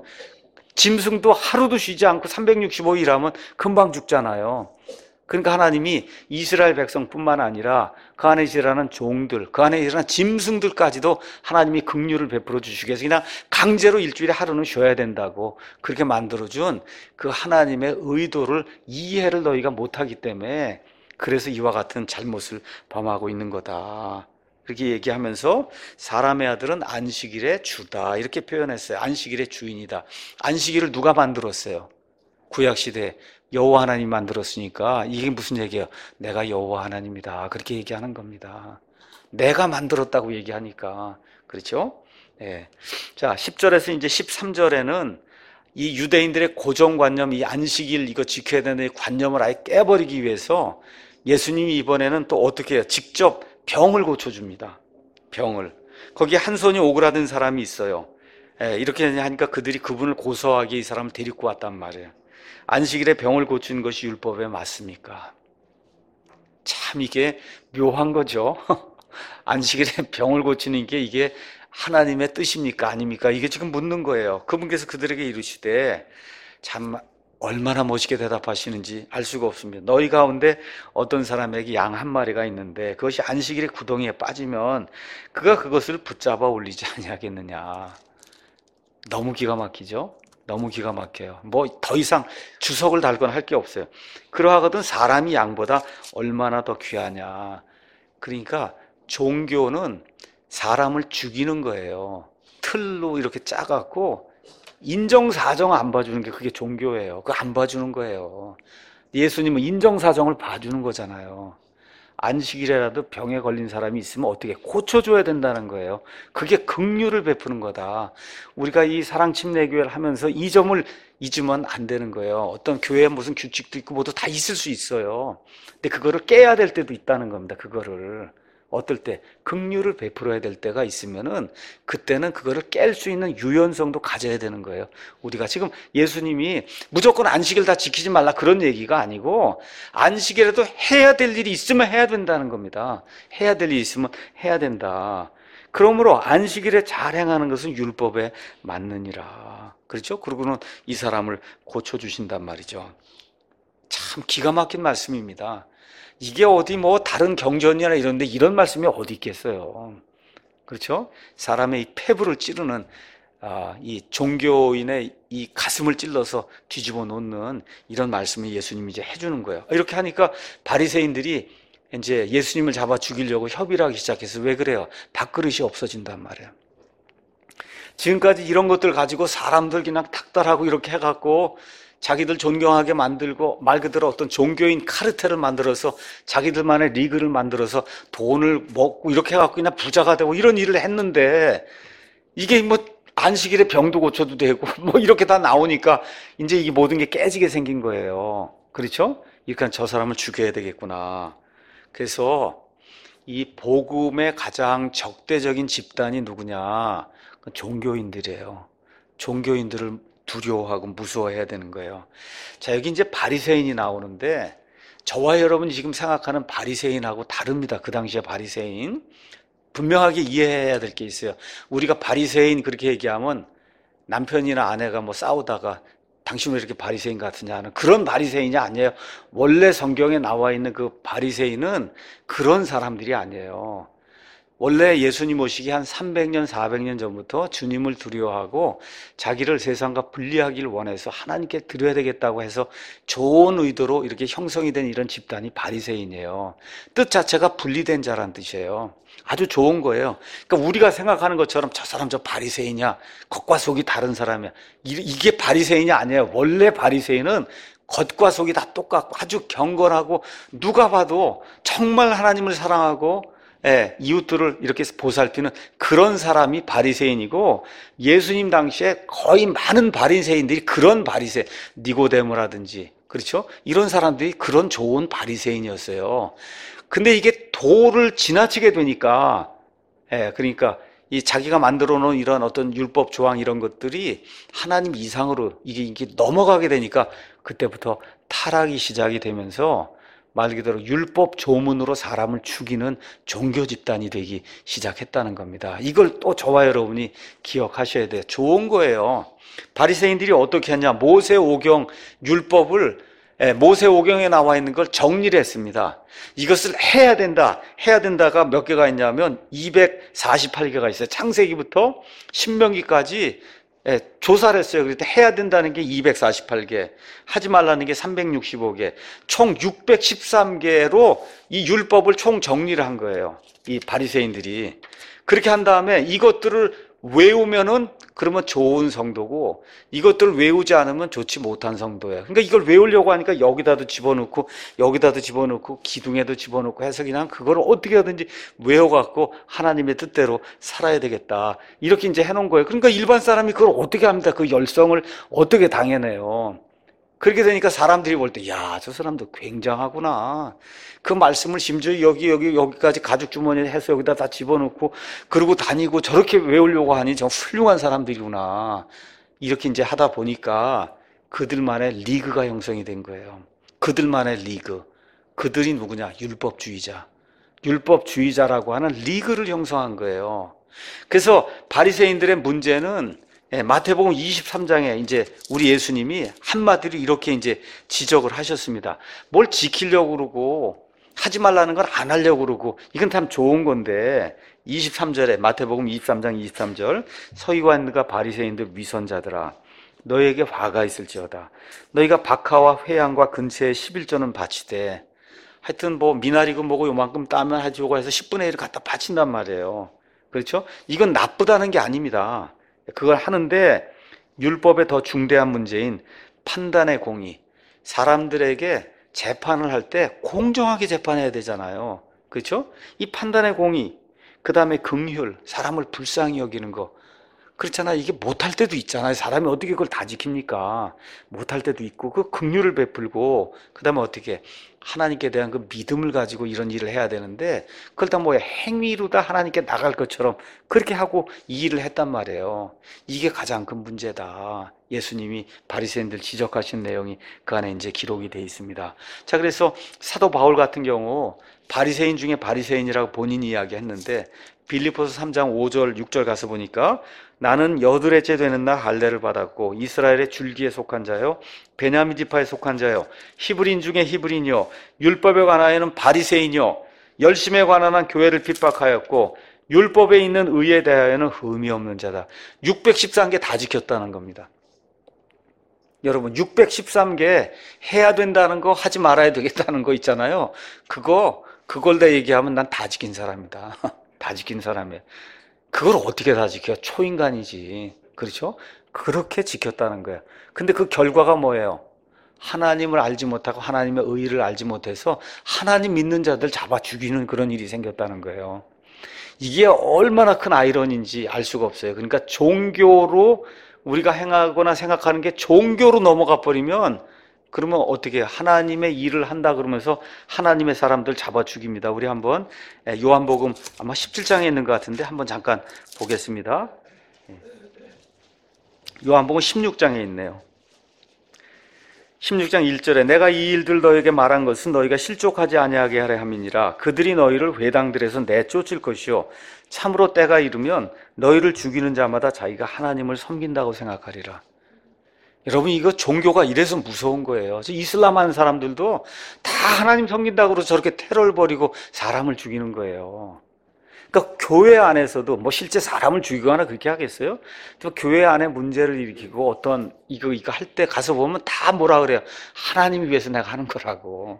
짐승도 하루도 쉬지 않고 삼백육십오 일 하면 금방 죽잖아요. 그러니까 하나님이 이스라엘 백성뿐만 아니라 그 안에 일하는 종들, 그 안에 일하는 짐승들까지도 하나님이 긍휼을 베풀어 주시기 위해서 그냥 강제로 일주일에 하루는 쉬어야 된다고 그렇게 만들어준 그 하나님의 의도를 이해를 너희가 못하기 때문에 그래서 이와 같은 잘못을 범하고 있는 거다. 그렇게 얘기하면서 사람의 아들은 안식일의 주다 이렇게 표현했어요. 안식일의 주인이다. 안식일을 누가 만들었어요? 구약시대 여호와 하나님 만들었으니까 이게 무슨 얘기예요? 내가 여호와 하나님이다 그렇게 얘기하는 겁니다. 내가 만들었다고 얘기하니까. 그렇죠? 네. 자, 십 절에서 이제 십삼 절에는 이 유대인들의 고정관념, 이 안식일 이거 지켜야 되는 관념을 아예 깨버리기 위해서 예수님이 이번에는 또 어떻게 해요? 직접 병을 고쳐줍니다. 병을. 거기에 한 손이 오그라든 사람이 있어요. 예, 이렇게 하니까 그들이 그분을 고소하게 이 사람을 데리고 왔단 말이에요. 안식일에 병을 고치는 것이 율법에 맞습니까? 참 이게 묘한 거죠. 안식일에 병을 고치는 게 이게 하나님의 뜻입니까? 아닙니까? 이게 지금 묻는 거예요. 그분께서 그들에게 이르시되, 참 얼마나 멋있게 대답하시는지 알 수가 없습니다. 너희 가운데 어떤 사람에게 양 한 마리가 있는데 그것이 안식일의 구덩이에 빠지면 그가 그것을 붙잡아 올리지 아니하겠느냐. 너무 기가 막히죠? 너무 기가 막혀요. 뭐 더 이상 주석을 달거나 할 게 없어요. 그러하거든 사람이 양보다 얼마나 더 귀하냐. 그러니까 종교는 사람을 죽이는 거예요. 틀로 이렇게 짜갖고 인정사정 안 봐주는 게 그게 종교예요. 그거 안 봐주는 거예요. 예수님은 인정사정을 봐주는 거잖아요. 안식일에라도 병에 걸린 사람이 있으면 어떻게 고쳐줘야 된다는 거예요. 그게 긍휼을 베푸는 거다. 우리가 이 사랑침례교회를 하면서 이 점을 잊으면 안 되는 거예요. 어떤 교회에 무슨 규칙도 있고 뭐도 다 있을 수 있어요. 근데 그거를 깨야 될 때도 있다는 겁니다. 그거를 어떨 때 긍휼을 베풀어야 될 때가 있으면은 그때는 그거를 깰 수 있는 유연성도 가져야 되는 거예요. 우리가 지금 예수님이 무조건 안식일 다 지키지 말라 그런 얘기가 아니고 안식일에도 해야 될 일이 있으면 해야 된다는 겁니다. 해야 될 일이 있으면 해야 된다. 그러므로 안식일에 잘 행하는 것은 율법에 맞느니라. 그렇죠? 그러고는 이 사람을 고쳐주신단 말이죠. 참 기가 막힌 말씀입니다. 이게 어디 뭐 다른 경전이나 이런데 이런 말씀이 어디 있겠어요. 그렇죠? 사람의 이 폐부를 찌르는 아, 이 종교인의 이 가슴을 찔러서 뒤집어 놓는 이런 말씀을 예수님이 이제 해주는 거예요. 이렇게 하니까 바리새인들이 이제 예수님을 잡아 죽이려고 협의를 하기 시작해서 왜 그래요? 밥그릇이 없어진단 말이에요. 지금까지 이런 것들 가지고 사람들 그냥 닥달하고 이렇게 해갖고 자기들 존경하게 만들고 말 그대로 어떤 종교인 카르텔을 만들어서 자기들만의 리그를 만들어서 돈을 먹고 이렇게 해갖고 그냥 부자가 되고 이런 일을 했는데 이게 뭐 안식일에 병도 고쳐도 되고 뭐 이렇게 다 나오니까 이제 이게 모든 게 깨지게 생긴 거예요. 그렇죠? 그러니까 저 사람을 죽여야 되겠구나. 그래서 이 복음의 가장 적대적인 집단이 누구냐? 종교인들이에요. 종교인들을 두려워하고 무서워해야 되는 거예요. 자, 여기 이제 바리새인이 나오는데 저와 여러분이 지금 생각하는 바리새인하고 다릅니다. 그 당시에 바리새인. 분명하게 이해해야 될 게 있어요. 우리가 바리새인 그렇게 얘기하면 남편이나 아내가 뭐 싸우다가 당신 왜 이렇게 바리새인 같으냐 하는 그런 바리새인이 아니에요. 원래 성경에 나와 있는 그 바리새인은 그런 사람들이 아니에요. 원래 예수님 오시기 한 삼백 년, 사백 년 전부터 주님을 두려워하고 자기를 세상과 분리하기를 원해서 하나님께 드려야 되겠다고 해서 좋은 의도로 이렇게 형성이 된 이런 집단이 바리새인이에요. 뜻 자체가 분리된 자란 뜻이에요. 아주 좋은 거예요. 그러니까 우리가 생각하는 것처럼 저 사람 저 바리새인이야, 겉과 속이 다른 사람이야, 이게 바리새인이 아니에요. 원래 바리새인은 겉과 속이 다 똑같고 아주 경건하고 누가 봐도 정말 하나님을 사랑하고 예, 이웃들을 이렇게 보살피는 그런 사람이 바리새인이고, 예수님 당시에 거의 많은 바리새인들이 그런 바리새, 니고데모라든지 그렇죠? 이런 사람들이 그런 좋은 바리새인이었어요. 근데 이게 도를 지나치게 되니까, 예, 그러니까 이 자기가 만들어 놓은 이런 어떤 율법 조항 이런 것들이 하나님 이상으로 이게, 이게 넘어가게 되니까 그때부터 타락이 시작이 되면서 말 그대로 율법 조문으로 사람을 죽이는 종교 집단이 되기 시작했다는 겁니다. 이걸 또 저와 여러분이 기억하셔야 돼요. 좋은 거예요. 바리새인들이 어떻게 했냐? 모세오경 율법을, 모세오경에 나와 있는 걸 정리를 했습니다. 이것을 해야 된다, 해야 된다가 몇 개가 있냐면 이백사십팔 개가 있어요. 창세기부터 신명기까지 예, 조사를 했어요. 그랬더니 해야 된다는 게 이백사십팔 개, 하지 말라는 게 삼백육십오 개, 총 육백십삼 개로 이 율법을 총 정리를 한 거예요. 이 바리새인들이. 그렇게 한 다음에 이것들을 외우면은 그러면 좋은 성도고, 이것들을 외우지 않으면 좋지 못한 성도예요. 그러니까 이걸 외우려고 하니까 여기다도 집어넣고 여기다도 집어넣고 기둥에도 집어넣고 해서 그냥 그걸 어떻게 하든지 외워갖고 하나님의 뜻대로 살아야 되겠다, 이렇게 이제 해놓은 거예요. 그러니까 일반 사람이 그걸 어떻게 합니다. 그 열성을 어떻게 당해내요. 그렇게 되니까 사람들이 볼 때, 야, 저 사람도 굉장하구나. 그 말씀을 심지어 여기, 여기, 여기까지 가죽 주머니에 해서 여기다 다 집어넣고, 그러고 다니고 저렇게 외우려고 하니 저 훌륭한 사람들이구나. 이렇게 이제 하다 보니까 그들만의 리그가 형성이 된 거예요. 그들만의 리그. 그들이 누구냐? 율법주의자. 율법주의자라고 하는 리그를 형성한 거예요. 그래서 바리새인들의 문제는 예, 마태복음 이십삼 장에 이제 우리 예수님이 한마디로 이렇게 이제 지적을 하셨습니다. 뭘 지키려고 그러고 하지 말라는 걸 안 하려고 그러고, 이건 참 좋은 건데, 이십삼 절에 마태복음 이십삼 장 이십삼 절, 서기관들과 바리새인들 위선자들아, 너희에게 화가 있을지어다. 너희가 박하와 회양과 근처에 십일조는 바치되, 하여튼 뭐 미나리고 뭐고 요만큼 따면 하지고 해서 십분의 일을 갖다 바친단 말이에요. 그렇죠? 이건 나쁘다는 게 아닙니다. 그걸 하는데 율법의 더 중대한 문제인 판단의 공의, 사람들에게 재판을 할 때 공정하게 재판해야 되잖아요. 그렇죠? 이 판단의 공의, 그 다음에 긍휼, 사람을 불쌍히 여기는 거, 그렇잖아. 이게 못할 때도 있잖아요. 사람이 어떻게 그걸 다 지킵니까? 못할 때도 있고, 그 긍휼을 베풀고, 그 다음에 어떻게 하나님께 대한 그 믿음을 가지고 이런 일을 해야 되는데, 그걸 다 뭐야, 행위로 다 하나님께 나갈 것처럼 그렇게 하고 이 일을 했단 말이에요. 이게 가장 큰 문제다. 예수님이 바리새인들 지적하신 내용이 그 안에 이제 기록이 되어 있습니다. 자, 그래서 사도 바울 같은 경우 바리새인 중에 바리새인이라고 본인이 이야기했는데, 빌립보서 삼 장 오 절 육 절 가서 보니까 나는 여드레째 되는 날 할례를 받았고 이스라엘의 줄기에 속한 자요 베냐민 지파에 속한 자요 히브리인 중에 히브리인이요 율법에 관하여는 바리새인이요 열심에 관한 한 교회를 핍박하였고 율법에 있는 의에 대하여는 흠이 없는 자다. 육백십삼 개 다 지켰다는 겁니다. 여러분, 육백십삼 개 해야 된다는 거, 하지 말아야 되겠다는 거 있잖아요. 그거 그걸 다 얘기하면 난 다 지킨 사람이다. 다 지킨 사람이에요. 그걸 어떻게 다 지켜? 초인간이지. 그렇죠? 그렇게 지켰다는 거예요. 근데 그 결과가 뭐예요? 하나님을 알지 못하고 하나님의 의의를 알지 못해서 하나님 믿는 자들 잡아 죽이는 그런 일이 생겼다는 거예요. 이게 얼마나 큰 아이러니인지 알 수가 없어요. 그러니까 종교로 우리가 행하거나 생각하는 게 종교로 넘어가 버리면 그러면 어떻게 해요? 하나님의 일을 한다 그러면서 하나님의 사람들 잡아 죽입니다. 우리 한번 요한복음 아마 십칠 장에 있는 것 같은데 한번 잠깐 보겠습니다. 요한복음 십육 장에 있네요. 십육 장 일 절에 내가 이 일들 너에게 말한 것은 너희가 실족하지 아니하게 하려 함이니라. 그들이 너희를 회당들에서 내쫓을 것이요 참으로 때가 이르면 너희를 죽이는 자마다 자기가 하나님을 섬긴다고 생각하리라. 여러분, 이거 종교가 이래서 무서운 거예요. 이슬람 하는 사람들도 다 하나님 섬긴다고 그러고 저렇게 테러를 벌이고 사람을 죽이는 거예요. 그러니까 교회 안에서도 뭐 실제 사람을 죽이거나 그렇게 하겠어요? 교회 안에 문제를 일으키고 어떤 이거 이거 할 때 가서 보면 다 뭐라 그래요? 하나님 위해서 내가 하는 거라고.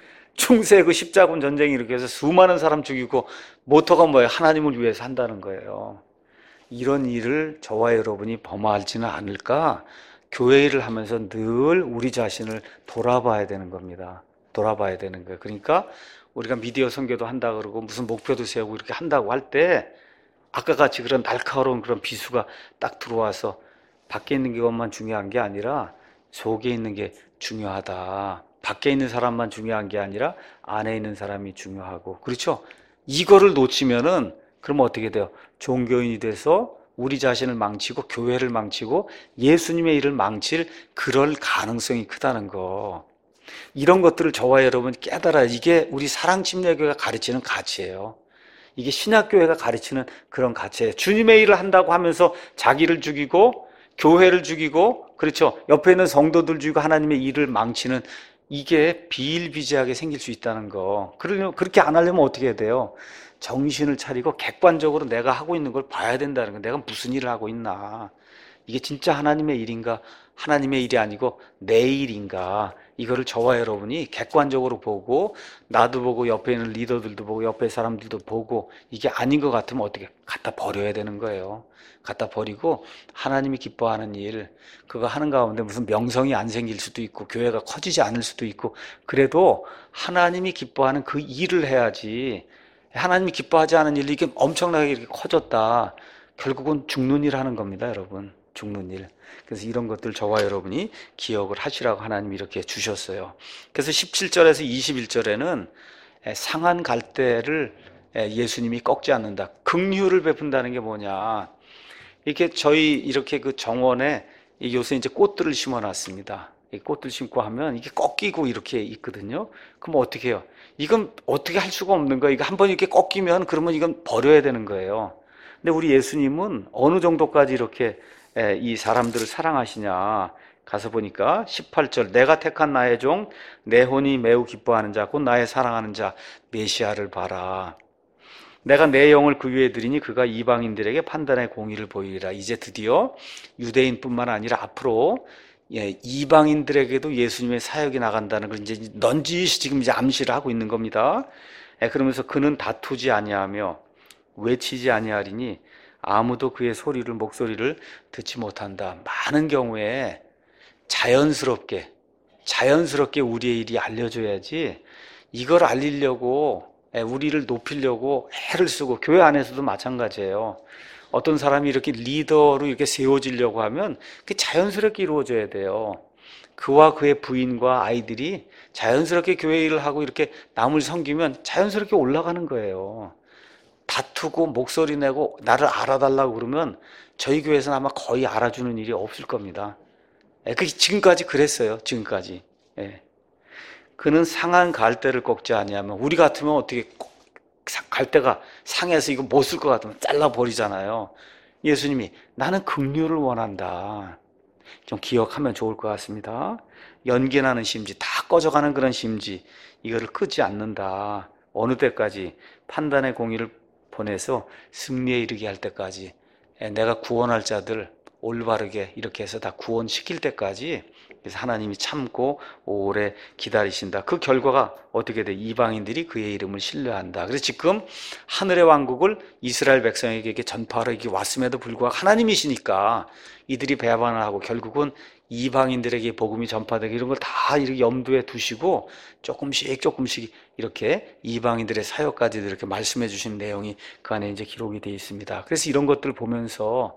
중세 그 십자군 전쟁이 이렇게 해서 수많은 사람 죽이고 모토가 뭐예요? 하나님을 위해서 한다는 거예요. 이런 일을 저와 여러분이 범하지는 않을까? 교회 일을 하면서 늘 우리 자신을 돌아봐야 되는 겁니다. 돌아봐야 되는 거예요. 그러니까 우리가 미디어 선교도 한다 그러고 무슨 목표도 세우고 이렇게 한다고 할 때 아까 같이 그런 날카로운 그런 비수가 딱 들어와서 밖에 있는 것만 중요한 게 아니라 속에 있는 게 중요하다. 밖에 있는 사람만 중요한 게 아니라 안에 있는 사람이 중요하고, 그렇죠? 이거를 놓치면은 그러면 어떻게 돼요? 종교인이 돼서 우리 자신을 망치고 교회를 망치고 예수님의 일을 망칠 그럴 가능성이 크다는 거. 이런 것들을 저와 여러분 깨달아야, 이게 우리 사랑침례교회가 가르치는 가치예요. 이게 신약교회가 가르치는 그런 가치예요. 주님의 일을 한다고 하면서 자기를 죽이고 교회를 죽이고, 그렇죠, 옆에 있는 성도들 죽이고 하나님의 일을 망치는, 이게 비일비재하게 생길 수 있다는 거. 그러려면, 그렇게 안 하려면 어떻게 해야 돼요? 정신을 차리고 객관적으로 내가 하고 있는 걸 봐야 된다는 거. 내가 무슨 일을 하고 있나? 이게 진짜 하나님의 일인가? 하나님의 일이 아니고 내 일인가? 이거를 저와 여러분이 객관적으로 보고, 나도 보고 옆에 있는 리더들도 보고 옆에 사람들도 보고, 이게 아닌 것 같으면 어떻게 갖다 버려야 되는 거예요. 갖다 버리고 하나님이 기뻐하는 일, 그거 하는 가운데 무슨 명성이 안 생길 수도 있고 교회가 커지지 않을 수도 있고, 그래도 하나님이 기뻐하는 그 일을 해야지. 하나님이 기뻐하지 않은 일이 이게 엄청나게 이렇게 커졌다, 결국은 죽는 일 하는 겁니다, 여러분. 죽는 일. 그래서 이런 것들 저와 여러분이 기억을 하시라고 하나님이 이렇게 주셨어요. 그래서 십칠 절에서 이십일 절에는 상한 갈대를 예수님이 꺾지 않는다. 긍휼을 베푼다는 게 뭐냐? 이렇게 저희 이렇게 그 정원에 요새 이제 꽃들을 심어놨습니다. 이 꽃들 심고 하면 이게 꺾이고 이렇게 있거든요. 그럼 어떻게 해요? 이건 어떻게 할 수가 없는 거예요. 이거 한번 이렇게 꺾이면 그러면 이건 버려야 되는 거예요. 근데 우리 예수님은 어느 정도까지 이렇게 이 사람들을 사랑하시냐? 가서 보니까 십팔 절, 내가 택한 나의 종 내 혼이 매우 기뻐하는 자 곧 나의 사랑하는 자 메시아를 봐라. 내가 내 영을 그 위에 드리니 그가 이방인들에게 판단의 공의를 보이리라. 이제 드디어 유대인뿐만 아니라 앞으로 예, 이방인들에게도 예수님의 사역이 나간다는 걸 이제 넌지시 지금 이제 암시를 하고 있는 겁니다. 예, 그러면서 그는 다투지 아니하며 외치지 아니하리니 아무도 그의 소리를, 목소리를 듣지 못한다. 많은 경우에 자연스럽게 자연스럽게 우리의 일이 알려져야지, 이걸 알리려고 우리를 높이려고 애를 쓰고, 교회 안에서도 마찬가지예요. 어떤 사람이 이렇게 리더로 이렇게 세워지려고 하면 그게 자연스럽게 이루어져야 돼요. 그와 그의 부인과 아이들이 자연스럽게 교회 일을 하고 이렇게 남을 섬기면 자연스럽게 올라가는 거예요. 다투고 목소리 내고 나를 알아달라고 그러면 저희 교회에서는 아마 거의 알아주는 일이 없을 겁니다. 예, 그게 지금까지 그랬어요. 지금까지. 예. 그는 상한 갈대를 꺾지 아니하면, 우리 같으면 어떻게 갈대가 상해서 이거 못 쓸 것 같으면 잘라버리잖아요. 예수님이 나는 긍휼을 원한다. 좀 기억하면 좋을 것 같습니다. 연기나는 심지, 다 꺼져가는 그런 심지, 이거를 끄지 않는다. 어느 때까지? 판단의 공의를 보내서 승리에 이르게 할 때까지, 내가 구원할 자들 올바르게 이렇게 해서 다 구원시킬 때까지. 그래서 하나님이 참고 오래 기다리신다. 그 결과가 어떻게 돼? 이방인들이 그의 이름을 신뢰한다. 그래서 지금 하늘의 왕국을 이스라엘 백성에게 전파하러 왔음에도 불구하고 하나님이시니까 이들이 배반을 하고 결국은 이방인들에게 복음이 전파되게, 이런 걸 다 이렇게 염두에 두시고 조금씩 조금씩 이렇게 이방인들의 사역까지 이렇게 말씀해 주신 내용이 그 안에 이제 기록이 되어 있습니다. 그래서 이런 것들을 보면서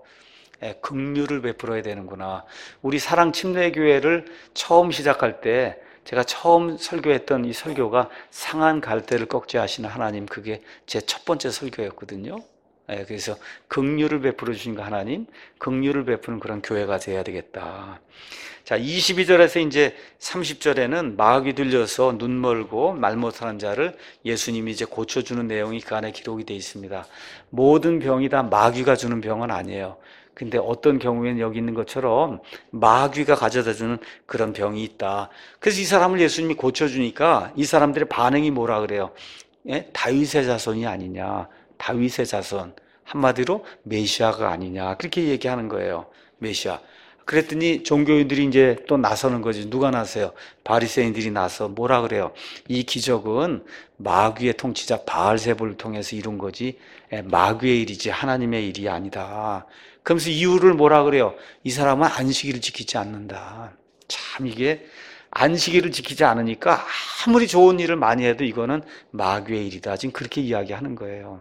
긍휼을 베풀어야 되는구나. 우리 사랑 침례교회를 처음 시작할 때 제가 처음 설교했던 이 설교가 상한 갈대를 꺾지 하시는 하나님, 그게 제 첫 번째 설교였거든요. 그래서 긍휼을 베풀어 주신 그 하나님, 긍휼을 베푸는 그런 교회가 돼야 되겠다. 자, 이십이 절에서 이제 삼십 절에는 마귀 들려서 눈 멀고 말 못하는 자를 예수님이 이제 고쳐주는 내용이 그 안에 기록이 되어 있습니다. 모든 병이 다 마귀가 주는 병은 아니에요. 근데 어떤 경우에는 여기 있는 것처럼 마귀가 가져다주는 그런 병이 있다. 그래서 이 사람을 예수님이 고쳐주니까 이 사람들의 반응이 뭐라 그래요? 예? 다윗의 자손이 아니냐. 다윗의 자손. 한마디로 메시아가 아니냐. 그렇게 얘기하는 거예요. 메시아. 그랬더니 종교인들이 이제 또 나서는 거지. 누가 나서요? 바리새인들이 나서 뭐라 그래요? 이 기적은 마귀의 통치자 바알세불을 통해서 이룬 거지 마귀의 일이지 하나님의 일이 아니다. 그러면서 이유를 뭐라 그래요? 이 사람은 안식일을 지키지 않는다. 참, 이게 안식일을 지키지 않으니까 아무리 좋은 일을 많이 해도 이거는 마귀의 일이다. 지금 그렇게 이야기하는 거예요.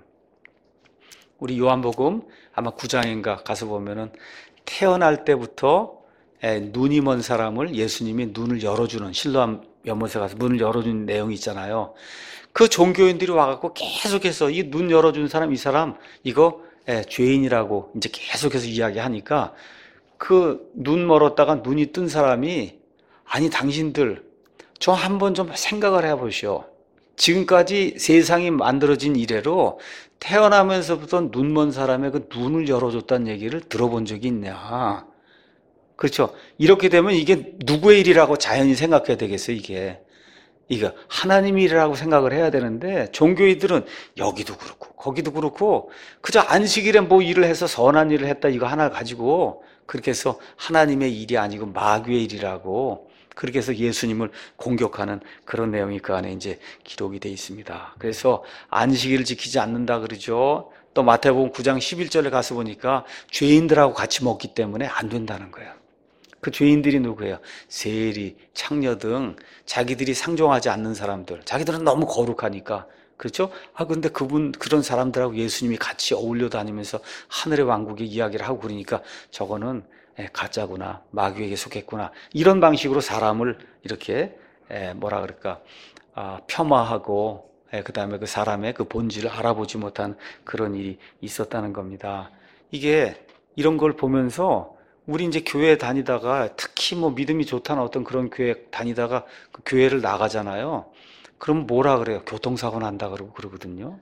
우리 요한복음 아마 구 장인가 가서 보면은 태어날 때부터 눈이 먼 사람을 예수님이 눈을 열어주는, 실로암 연못에 가서 문을 열어주는 내용이 있잖아요. 그 종교인들이 와갖고 계속해서 이 눈 열어준 사람, 이 사람 이거 죄인이라고 이제 계속해서 이야기하니까 그 눈 멀었다가 눈이 뜬 사람이, 아니 당신들 저 한번 좀 생각을 해보시오. 지금까지 세상이 만들어진 이래로 태어나면서부터 눈 먼 사람의 그 눈을 열어줬다는 얘기를 들어본 적이 있냐. 그렇죠. 이렇게 되면 이게 누구의 일이라고 자연히 생각해야 되겠어요. 이게 이거 하나님의 일이라고 생각을 해야 되는데, 종교인들은 여기도 그렇고 거기도 그렇고 그저 안식일에 뭐 일을 해서 선한 일을 했다 이거 하나 가지고 그렇게 해서 하나님의 일이 아니고 마귀의 일이라고 그렇게 해서 예수님을 공격하는 그런 내용이 그 안에 이제 기록이 되어 있습니다. 그래서 안식일을 지키지 않는다 그러죠. 또 마태복음 구 장 십일 절에 가서 보니까 죄인들하고 같이 먹기 때문에 안 된다는 거예요. 그 죄인들이 누구예요? 세리, 창녀 등 자기들이 상종하지 않는 사람들. 자기들은 너무 거룩하니까. 그렇죠? 아, 근데 그분, 그런 사람들하고 예수님이 같이 어울려 다니면서 하늘의 왕국의 이야기를 하고 그러니까 저거는 가짜구나, 마귀에게 속했구나, 이런 방식으로 사람을 이렇게 뭐라 그럴까, 아, 폄하하고 그 다음에 그 사람의 그 본질을 알아보지 못한 그런 일이 있었다는 겁니다. 이게 이런 걸 보면서 우리 이제 교회 다니다가, 특히 뭐 믿음이 좋다는 어떤 그런 교회 다니다가 그 교회를 나가잖아요. 그럼 뭐라 그래요? 교통사고 난다 그러고 그러거든요.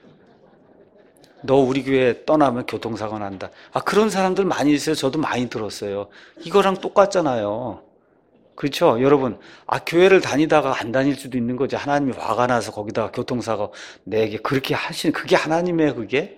너 우리 교회 떠나면 교통사고 난다. 아, 그런 사람들 많이 있어요. 저도 많이 들었어요. 이거랑 똑같잖아요. 그렇죠? 여러분, 아, 교회를 다니다가 안 다닐 수도 있는 거지. 하나님이 화가 나서 거기다가 교통사고 내게 그렇게 하신, 그게 하나님의 그게?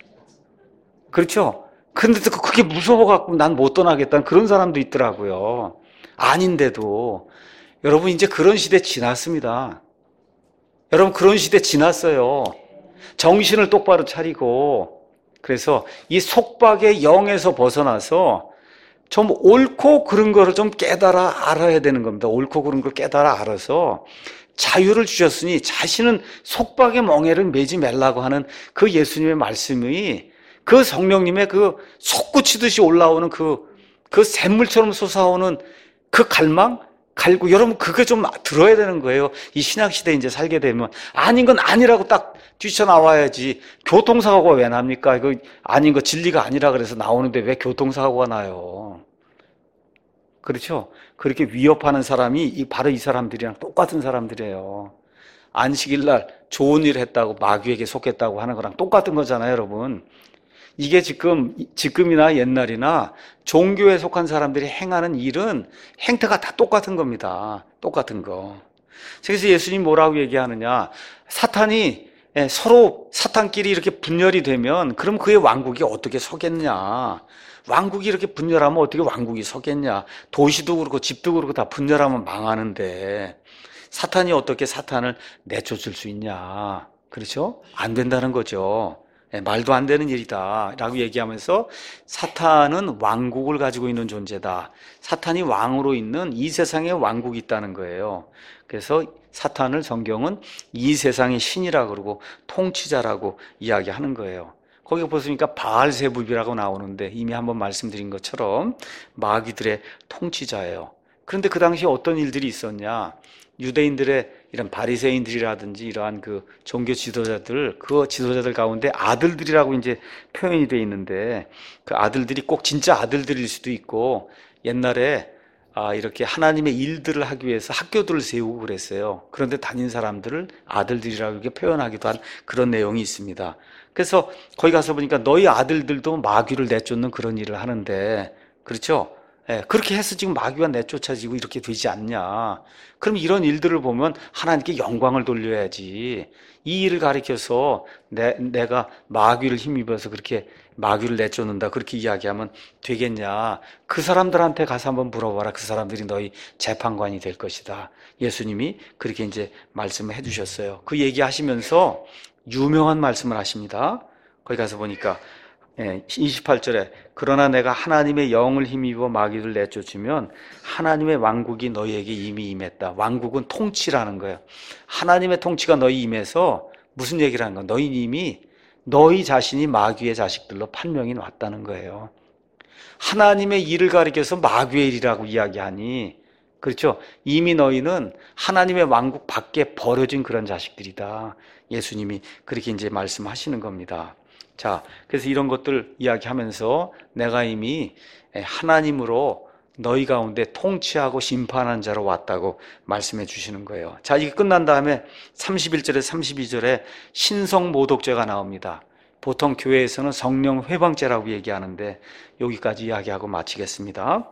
그렇죠? 근데 또 그게 무서워갖고 난 못 떠나겠다는 그런 사람도 있더라고요. 아닌데도. 여러분, 이제 그런 시대 지났습니다. 여러분, 그런 시대 지났어요. 정신을 똑바로 차리고, 그래서 이 속박의 영에서 벗어나서 좀 옳고 그른 거를 좀 깨달아 알아야 되는 겁니다. 옳고 그른 걸 깨달아 알아서 자유를 주셨으니 자신은 속박의 멍에를 매지 말라고 하는 그 예수님의 말씀이 그 성령님의 그 솟구치듯이 올라오는 그, 그 샘물처럼 솟아오는 그 갈망? 갈구, 여러분, 그게 좀 들어야 되는 거예요. 이 신약시대에 이제 살게 되면. 아닌 건 아니라고 딱 뛰쳐나와야지. 교통사고가 왜 납니까? 이거 아닌 거 진리가 아니라 그래서 나오는데 왜 교통사고가 나요? 그렇죠? 그렇게 위협하는 사람이 바로 이 사람들이랑 똑같은 사람들이에요. 안식일날 좋은 일 했다고 마귀에게 속했다고 하는 거랑 똑같은 거잖아요, 여러분. 이게 지금, 지금이나 옛날이나 종교에 속한 사람들이 행하는 일은 행태가 다 똑같은 겁니다. 똑같은 거. 그래서 예수님 뭐라고 얘기하느냐. 사탄이 서로 사탄끼리 이렇게 분열이 되면 그럼 그의 왕국이 어떻게 서겠냐. 왕국이 이렇게 분열하면 어떻게 왕국이 서겠냐. 도시도 그렇고 집도 그렇고 다 분열하면 망하는데 사탄이 어떻게 사탄을 내쫓을 수 있냐. 그렇죠? 안 된다는 거죠. 말도 안 되는 일이다 라고 얘기하면서 사탄은 왕국을 가지고 있는 존재다. 사탄이 왕으로 있는 이 세상에 왕국이 있다는 거예요. 그래서 사탄을 성경은 이 세상의 신이라고 그러고 통치자라고 이야기하는 거예요. 거기 보시니까 바알세불이라고 나오는데 이미 한번 말씀드린 것처럼 마귀들의 통치자예요. 그런데 그 당시에 어떤 일들이 있었냐. 유대인들의 이런 바리새인들이라든지 이러한 그 종교 지도자들, 그 지도자들 가운데 아들들이라고 이제 표현이 되어 있는데 그 아들들이 꼭 진짜 아들들일 수도 있고 옛날에 아, 이렇게 하나님의 일들을 하기 위해서 학교들을 세우고 그랬어요. 그런데 다닌 사람들을 아들들이라고 이렇게 표현하기도 한 그런 내용이 있습니다. 그래서 거기 가서 보니까 너희 아들들도 마귀를 내쫓는 그런 일을 하는데, 그렇죠? 예, 그렇게 해서 지금 마귀가 내쫓아지고 이렇게 되지 않냐. 그럼 이런 일들을 보면 하나님께 영광을 돌려야지. 이 일을 가리켜서 내, 내가 마귀를 힘입어서 그렇게 마귀를 내쫓는다 그렇게 이야기하면 되겠냐. 그 사람들한테 가서 한번 물어봐라. 그 사람들이 너희 재판관이 될 것이다. 예수님이 그렇게 이제 말씀을 해주셨어요. 그 얘기하시면서 유명한 말씀을 하십니다. 거기 가서 보니까 이십팔 절에 그러나 내가 하나님의 영을 힘입어 마귀를 내쫓으면 하나님의 왕국이 너희에게 이미 임했다. 왕국은 통치라는 거예요. 하나님의 통치가 너희 임해서 무슨 얘기를 하는 거야? 너희 이미 너희 자신이 마귀의 자식들로 판명이 왔다는 거예요. 하나님의 일을 가리켜서 마귀의 일이라고 이야기하니, 그렇죠? 이미 너희는 하나님의 왕국 밖에 버려진 그런 자식들이다. 예수님이 그렇게 이제 말씀하시는 겁니다. 자, 그래서 이런 것들 이야기하면서 내가 이미 하나님으로 너희 가운데 통치하고 심판한 자로 왔다고 말씀해 주시는 거예요. 자, 이게 끝난 다음에 삼십일 절에 삼십이 절에 신성모독죄가 나옵니다. 보통 교회에서는 성령 회방죄라고 얘기하는데 여기까지 이야기하고 마치겠습니다.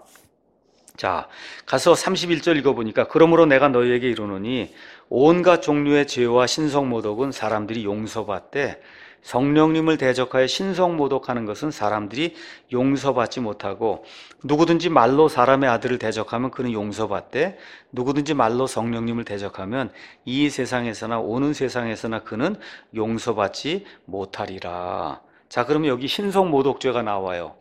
자, 가서 삼십일 절 읽어보니까 그러므로 내가 너희에게 이르노니 온갖 종류의 죄와 신성모독은 사람들이 용서받되 성령님을 대적하여 신성모독하는 것은 사람들이 용서받지 못하고 누구든지 말로 사람의 아들을 대적하면 그는 용서받되 누구든지 말로 성령님을 대적하면 이 세상에서나 오는 세상에서나 그는 용서받지 못하리라. 자, 그러면 여기 신성모독죄가 나와요.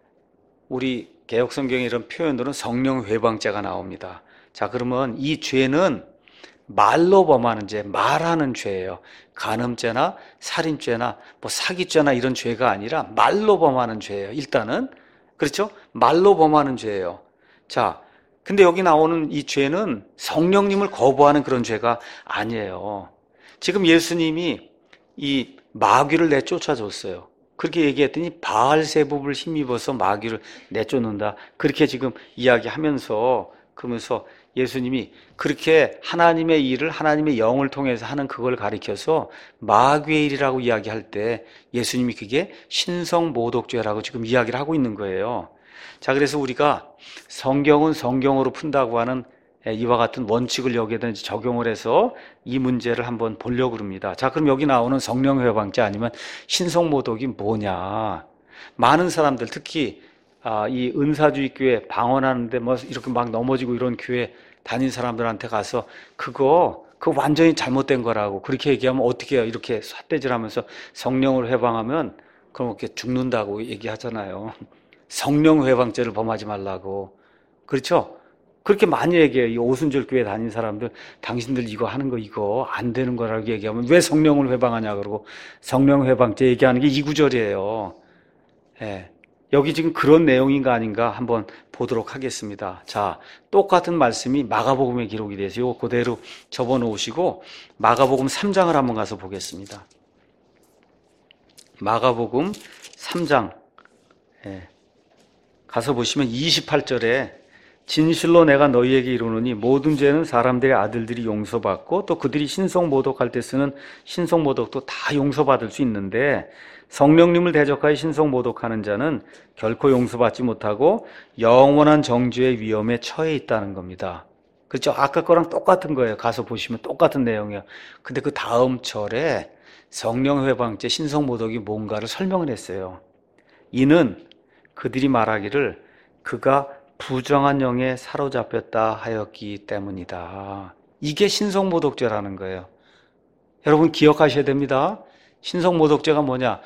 우리 개역성경에 이런 표현들은 성령회방죄가 나옵니다. 자, 그러면 이 죄는 말로 범하는 죄, 말하는 죄예요. 간음죄나 살인죄나 뭐 사기죄나 이런 죄가 아니라 말로 범하는 죄예요. 일단은 그렇죠? 말로 범하는 죄예요. 자, 근데 여기 나오는 이 죄는 성령님을 거부하는 그런 죄가 아니에요. 지금 예수님이 이 마귀를 내쫓아줬어요. 그렇게 얘기했더니 바알세불을 힘입어서 마귀를 내쫓는다. 그렇게 지금 이야기하면서 그러면서 예수님이 그렇게 하나님의 일을 하나님의 영을 통해서 하는 그걸 가리켜서 마귀의 일이라고 이야기할 때 예수님이 그게 신성모독죄라고 지금 이야기를 하고 있는 거예요. 자, 그래서 우리가 성경은 성경으로 푼다고 하는 이와 같은 원칙을 여기에다 적용을 해서 이 문제를 한번 보려고 합니다. 자, 그럼 여기 나오는 성령회방죄 아니면 신성모독이 뭐냐? 많은 사람들, 특히 아, 이 은사주의 교회 방언하는데 뭐 이렇게 막 넘어지고 이런 교회 다닌 사람들한테 가서 그거 그거 완전히 잘못된 거라고 그렇게 얘기하면 어떻게 해요? 이렇게 삿대질하면서 성령을 회방하면 그럼 이렇게 죽는다고 얘기하잖아요. 성령 회방죄를 범하지 말라고. 그렇죠? 그렇게 많이 얘기해요. 이 오순절 교회 다닌 사람들, 당신들 이거 하는 거 이거 안 되는 거라고 얘기하면 왜 성령을 회방하냐 그러고 성령 회방죄 얘기하는 게 이 구절이에요. 예, 여기 지금 그런 내용인가 아닌가 한번 보도록 하겠습니다. 자, 똑같은 말씀이 마가복음에 기록이 돼서 이거 그대로 접어 놓으시고 마가복음 삼 장을 한번 가서 보겠습니다. 마가복음 삼 장 예, 가서 보시면 이십팔 절에 진실로 내가 너희에게 이르노니 모든 죄는 사람들의 아들들이 용서받고 또 그들이 신성모독할 때 쓰는 신성모독도 다 용서받을 수 있는데 성령님을 대적하여 신성모독하는 자는 결코 용서받지 못하고 영원한 정죄의 위험에 처해 있다는 겁니다. 그렇죠? 아까 거랑 똑같은 거예요. 가서 보시면 똑같은 내용이에요. 근데 그 다음 절에 성령 회방죄 신성모독이 뭔가를 설명을 했어요. 이는 그들이 말하기를 그가 부정한 영에 사로잡혔다 하였기 때문이다. 이게 신성모독죄라는 거예요. 여러분 기억하셔야 됩니다. 신성모독죄가 뭐냐?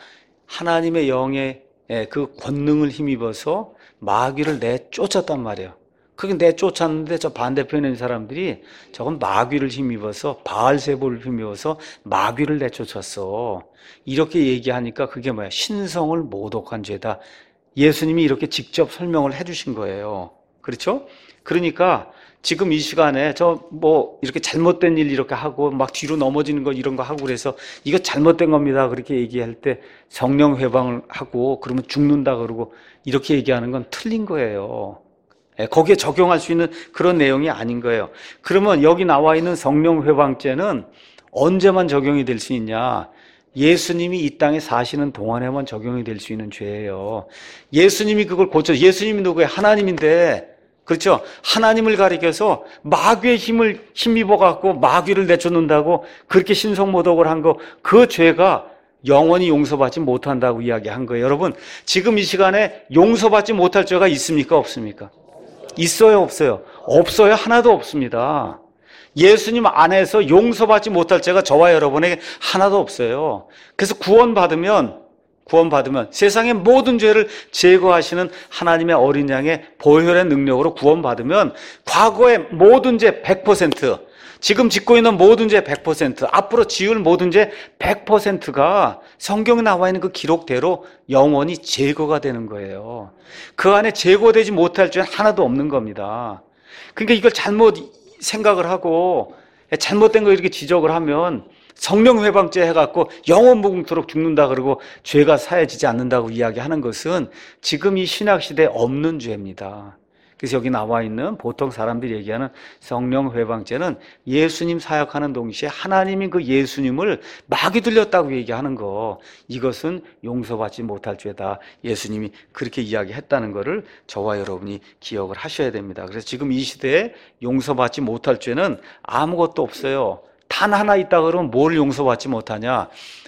하나님의 영의 그 권능을 힘입어서 마귀를 내쫓았단 말이에요. 그게 내쫓았는데 저 반대편에 있는 사람들이 저건 마귀를 힘입어서 바알세보를 힘입어서 마귀를 내쫓았어. 이렇게 얘기하니까 그게 뭐야? 신성을 모독한 죄다. 예수님이 이렇게 직접 설명을 해주신 거예요. 그렇죠? 그러니까 지금 이 시간에 저 뭐 이렇게 잘못된 일 이렇게 하고 막 뒤로 넘어지는 거 이런 거 하고 그래서 이거 잘못된 겁니다. 그렇게 얘기할 때 성령 회방을 하고 그러면 죽는다 그러고 이렇게 얘기하는 건 틀린 거예요. 거기에 적용할 수 있는 그런 내용이 아닌 거예요. 그러면 여기 나와 있는 성령 회방죄는 언제만 적용이 될 수 있냐? 예수님이 이 땅에 사시는 동안에만 적용이 될 수 있는 죄예요. 예수님이 그걸 고쳐. 예수님이 누구예요? 하나님인데, 그렇죠? 하나님을 가리켜서 마귀의 힘을 힘입어 갖고 마귀를 내쫓는다고 그렇게 신성모독을 한 거, 그 죄가 영원히 용서받지 못한다고 이야기한 거예요. 여러분, 지금 이 시간에 용서받지 못할 죄가 있습니까? 없습니까? 있어요? 없어요? 없어요? 하나도 없습니다. 예수님 안에서 용서받지 못할 죄가 저와 여러분에게 하나도 없어요. 그래서 구원받으면 구원받으면 세상의 모든 죄를 제거하시는 하나님의 어린 양의 보혈의 능력으로 구원받으면 과거의 모든 죄 백 퍼센트, 지금 짓고 있는 모든 죄 백 퍼센트, 앞으로 지을 모든 죄 백 퍼센트가 성경에 나와 있는 그 기록대로 영원히 제거가 되는 거예요. 그 안에 제거되지 못할 죄는 하나도 없는 겁니다. 그러니까 이걸 잘못 생각을 하고 잘못된 거 이렇게 지적을 하면 성령 회방죄 해갖고 영원 무궁토록 죽는다 그러고 죄가 사해지지 않는다고 이야기하는 것은 지금 이 신약시대에 없는 죄입니다. 그래서 여기 나와 있는 보통 사람들이 얘기하는 성령 회방죄는 예수님 사역하는 동시에 하나님이 그 예수님을 마귀 들렸다고 얘기하는 거, 이것은 용서받지 못할 죄다. 예수님이 그렇게 이야기했다는 것을 저와 여러분이 기억을 하셔야 됩니다. 그래서 지금 이 시대에 용서받지 못할 죄는 아무것도 없어요. 단 하나 있다 그러면 뭘 용서받지 못하냐?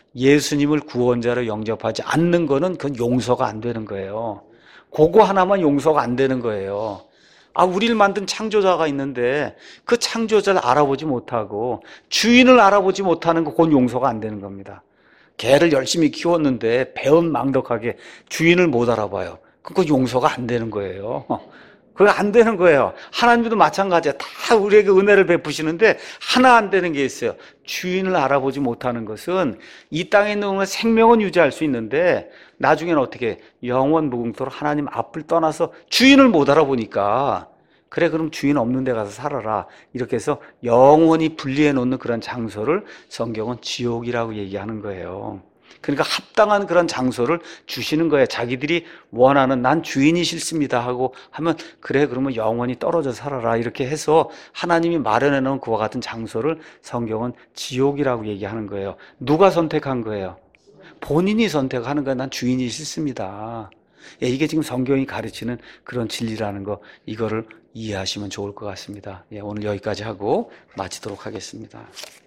예수님을 구원자로 영접하지 않는 거는 그건 용서가 안 되는 거예요. 그거 하나만 용서가 안 되는 거예요. 아, 우리를 만든 창조자가 있는데 그 창조자를 알아보지 못하고 주인을 알아보지 못하는 거, 그건 용서가 안 되는 겁니다. 개를 열심히 키웠는데 배은망덕하게 주인을 못 알아봐요. 그거 용서가 안 되는 거예요. 그거 안 되는 거예요. 하나님도 마찬가지야. 다 우리에게 은혜를 베푸시는데 하나 안 되는 게 있어요. 주인을 알아보지 못하는 것은 이 땅에 있는 생명은 유지할 수 있는데 나중에는 어떻게 영원 무궁토록 하나님 앞을 떠나서 주인을 못 알아보니까 그래 그럼 주인 없는 데 가서 살아라. 이렇게 해서 영원히 분리해 놓는 그런 장소를 성경은 지옥이라고 얘기하는 거예요. 그러니까 합당한 그런 장소를 주시는 거예요. 자기들이 원하는 난 주인이 싫습니다 하고 하면 그래 그러면 영원히 떨어져 살아라 이렇게 해서 하나님이 마련해 놓은 그와 같은 장소를 성경은 지옥이라고 얘기하는 거예요. 누가 선택한 거예요? 본인이 선택하는 거예요. 난 주인이 싫습니다. 예, 이게 지금 성경이 가르치는 그런 진리라는 거, 이거를 이해하시면 좋을 것 같습니다. 예, 오늘 여기까지 하고 마치도록 하겠습니다.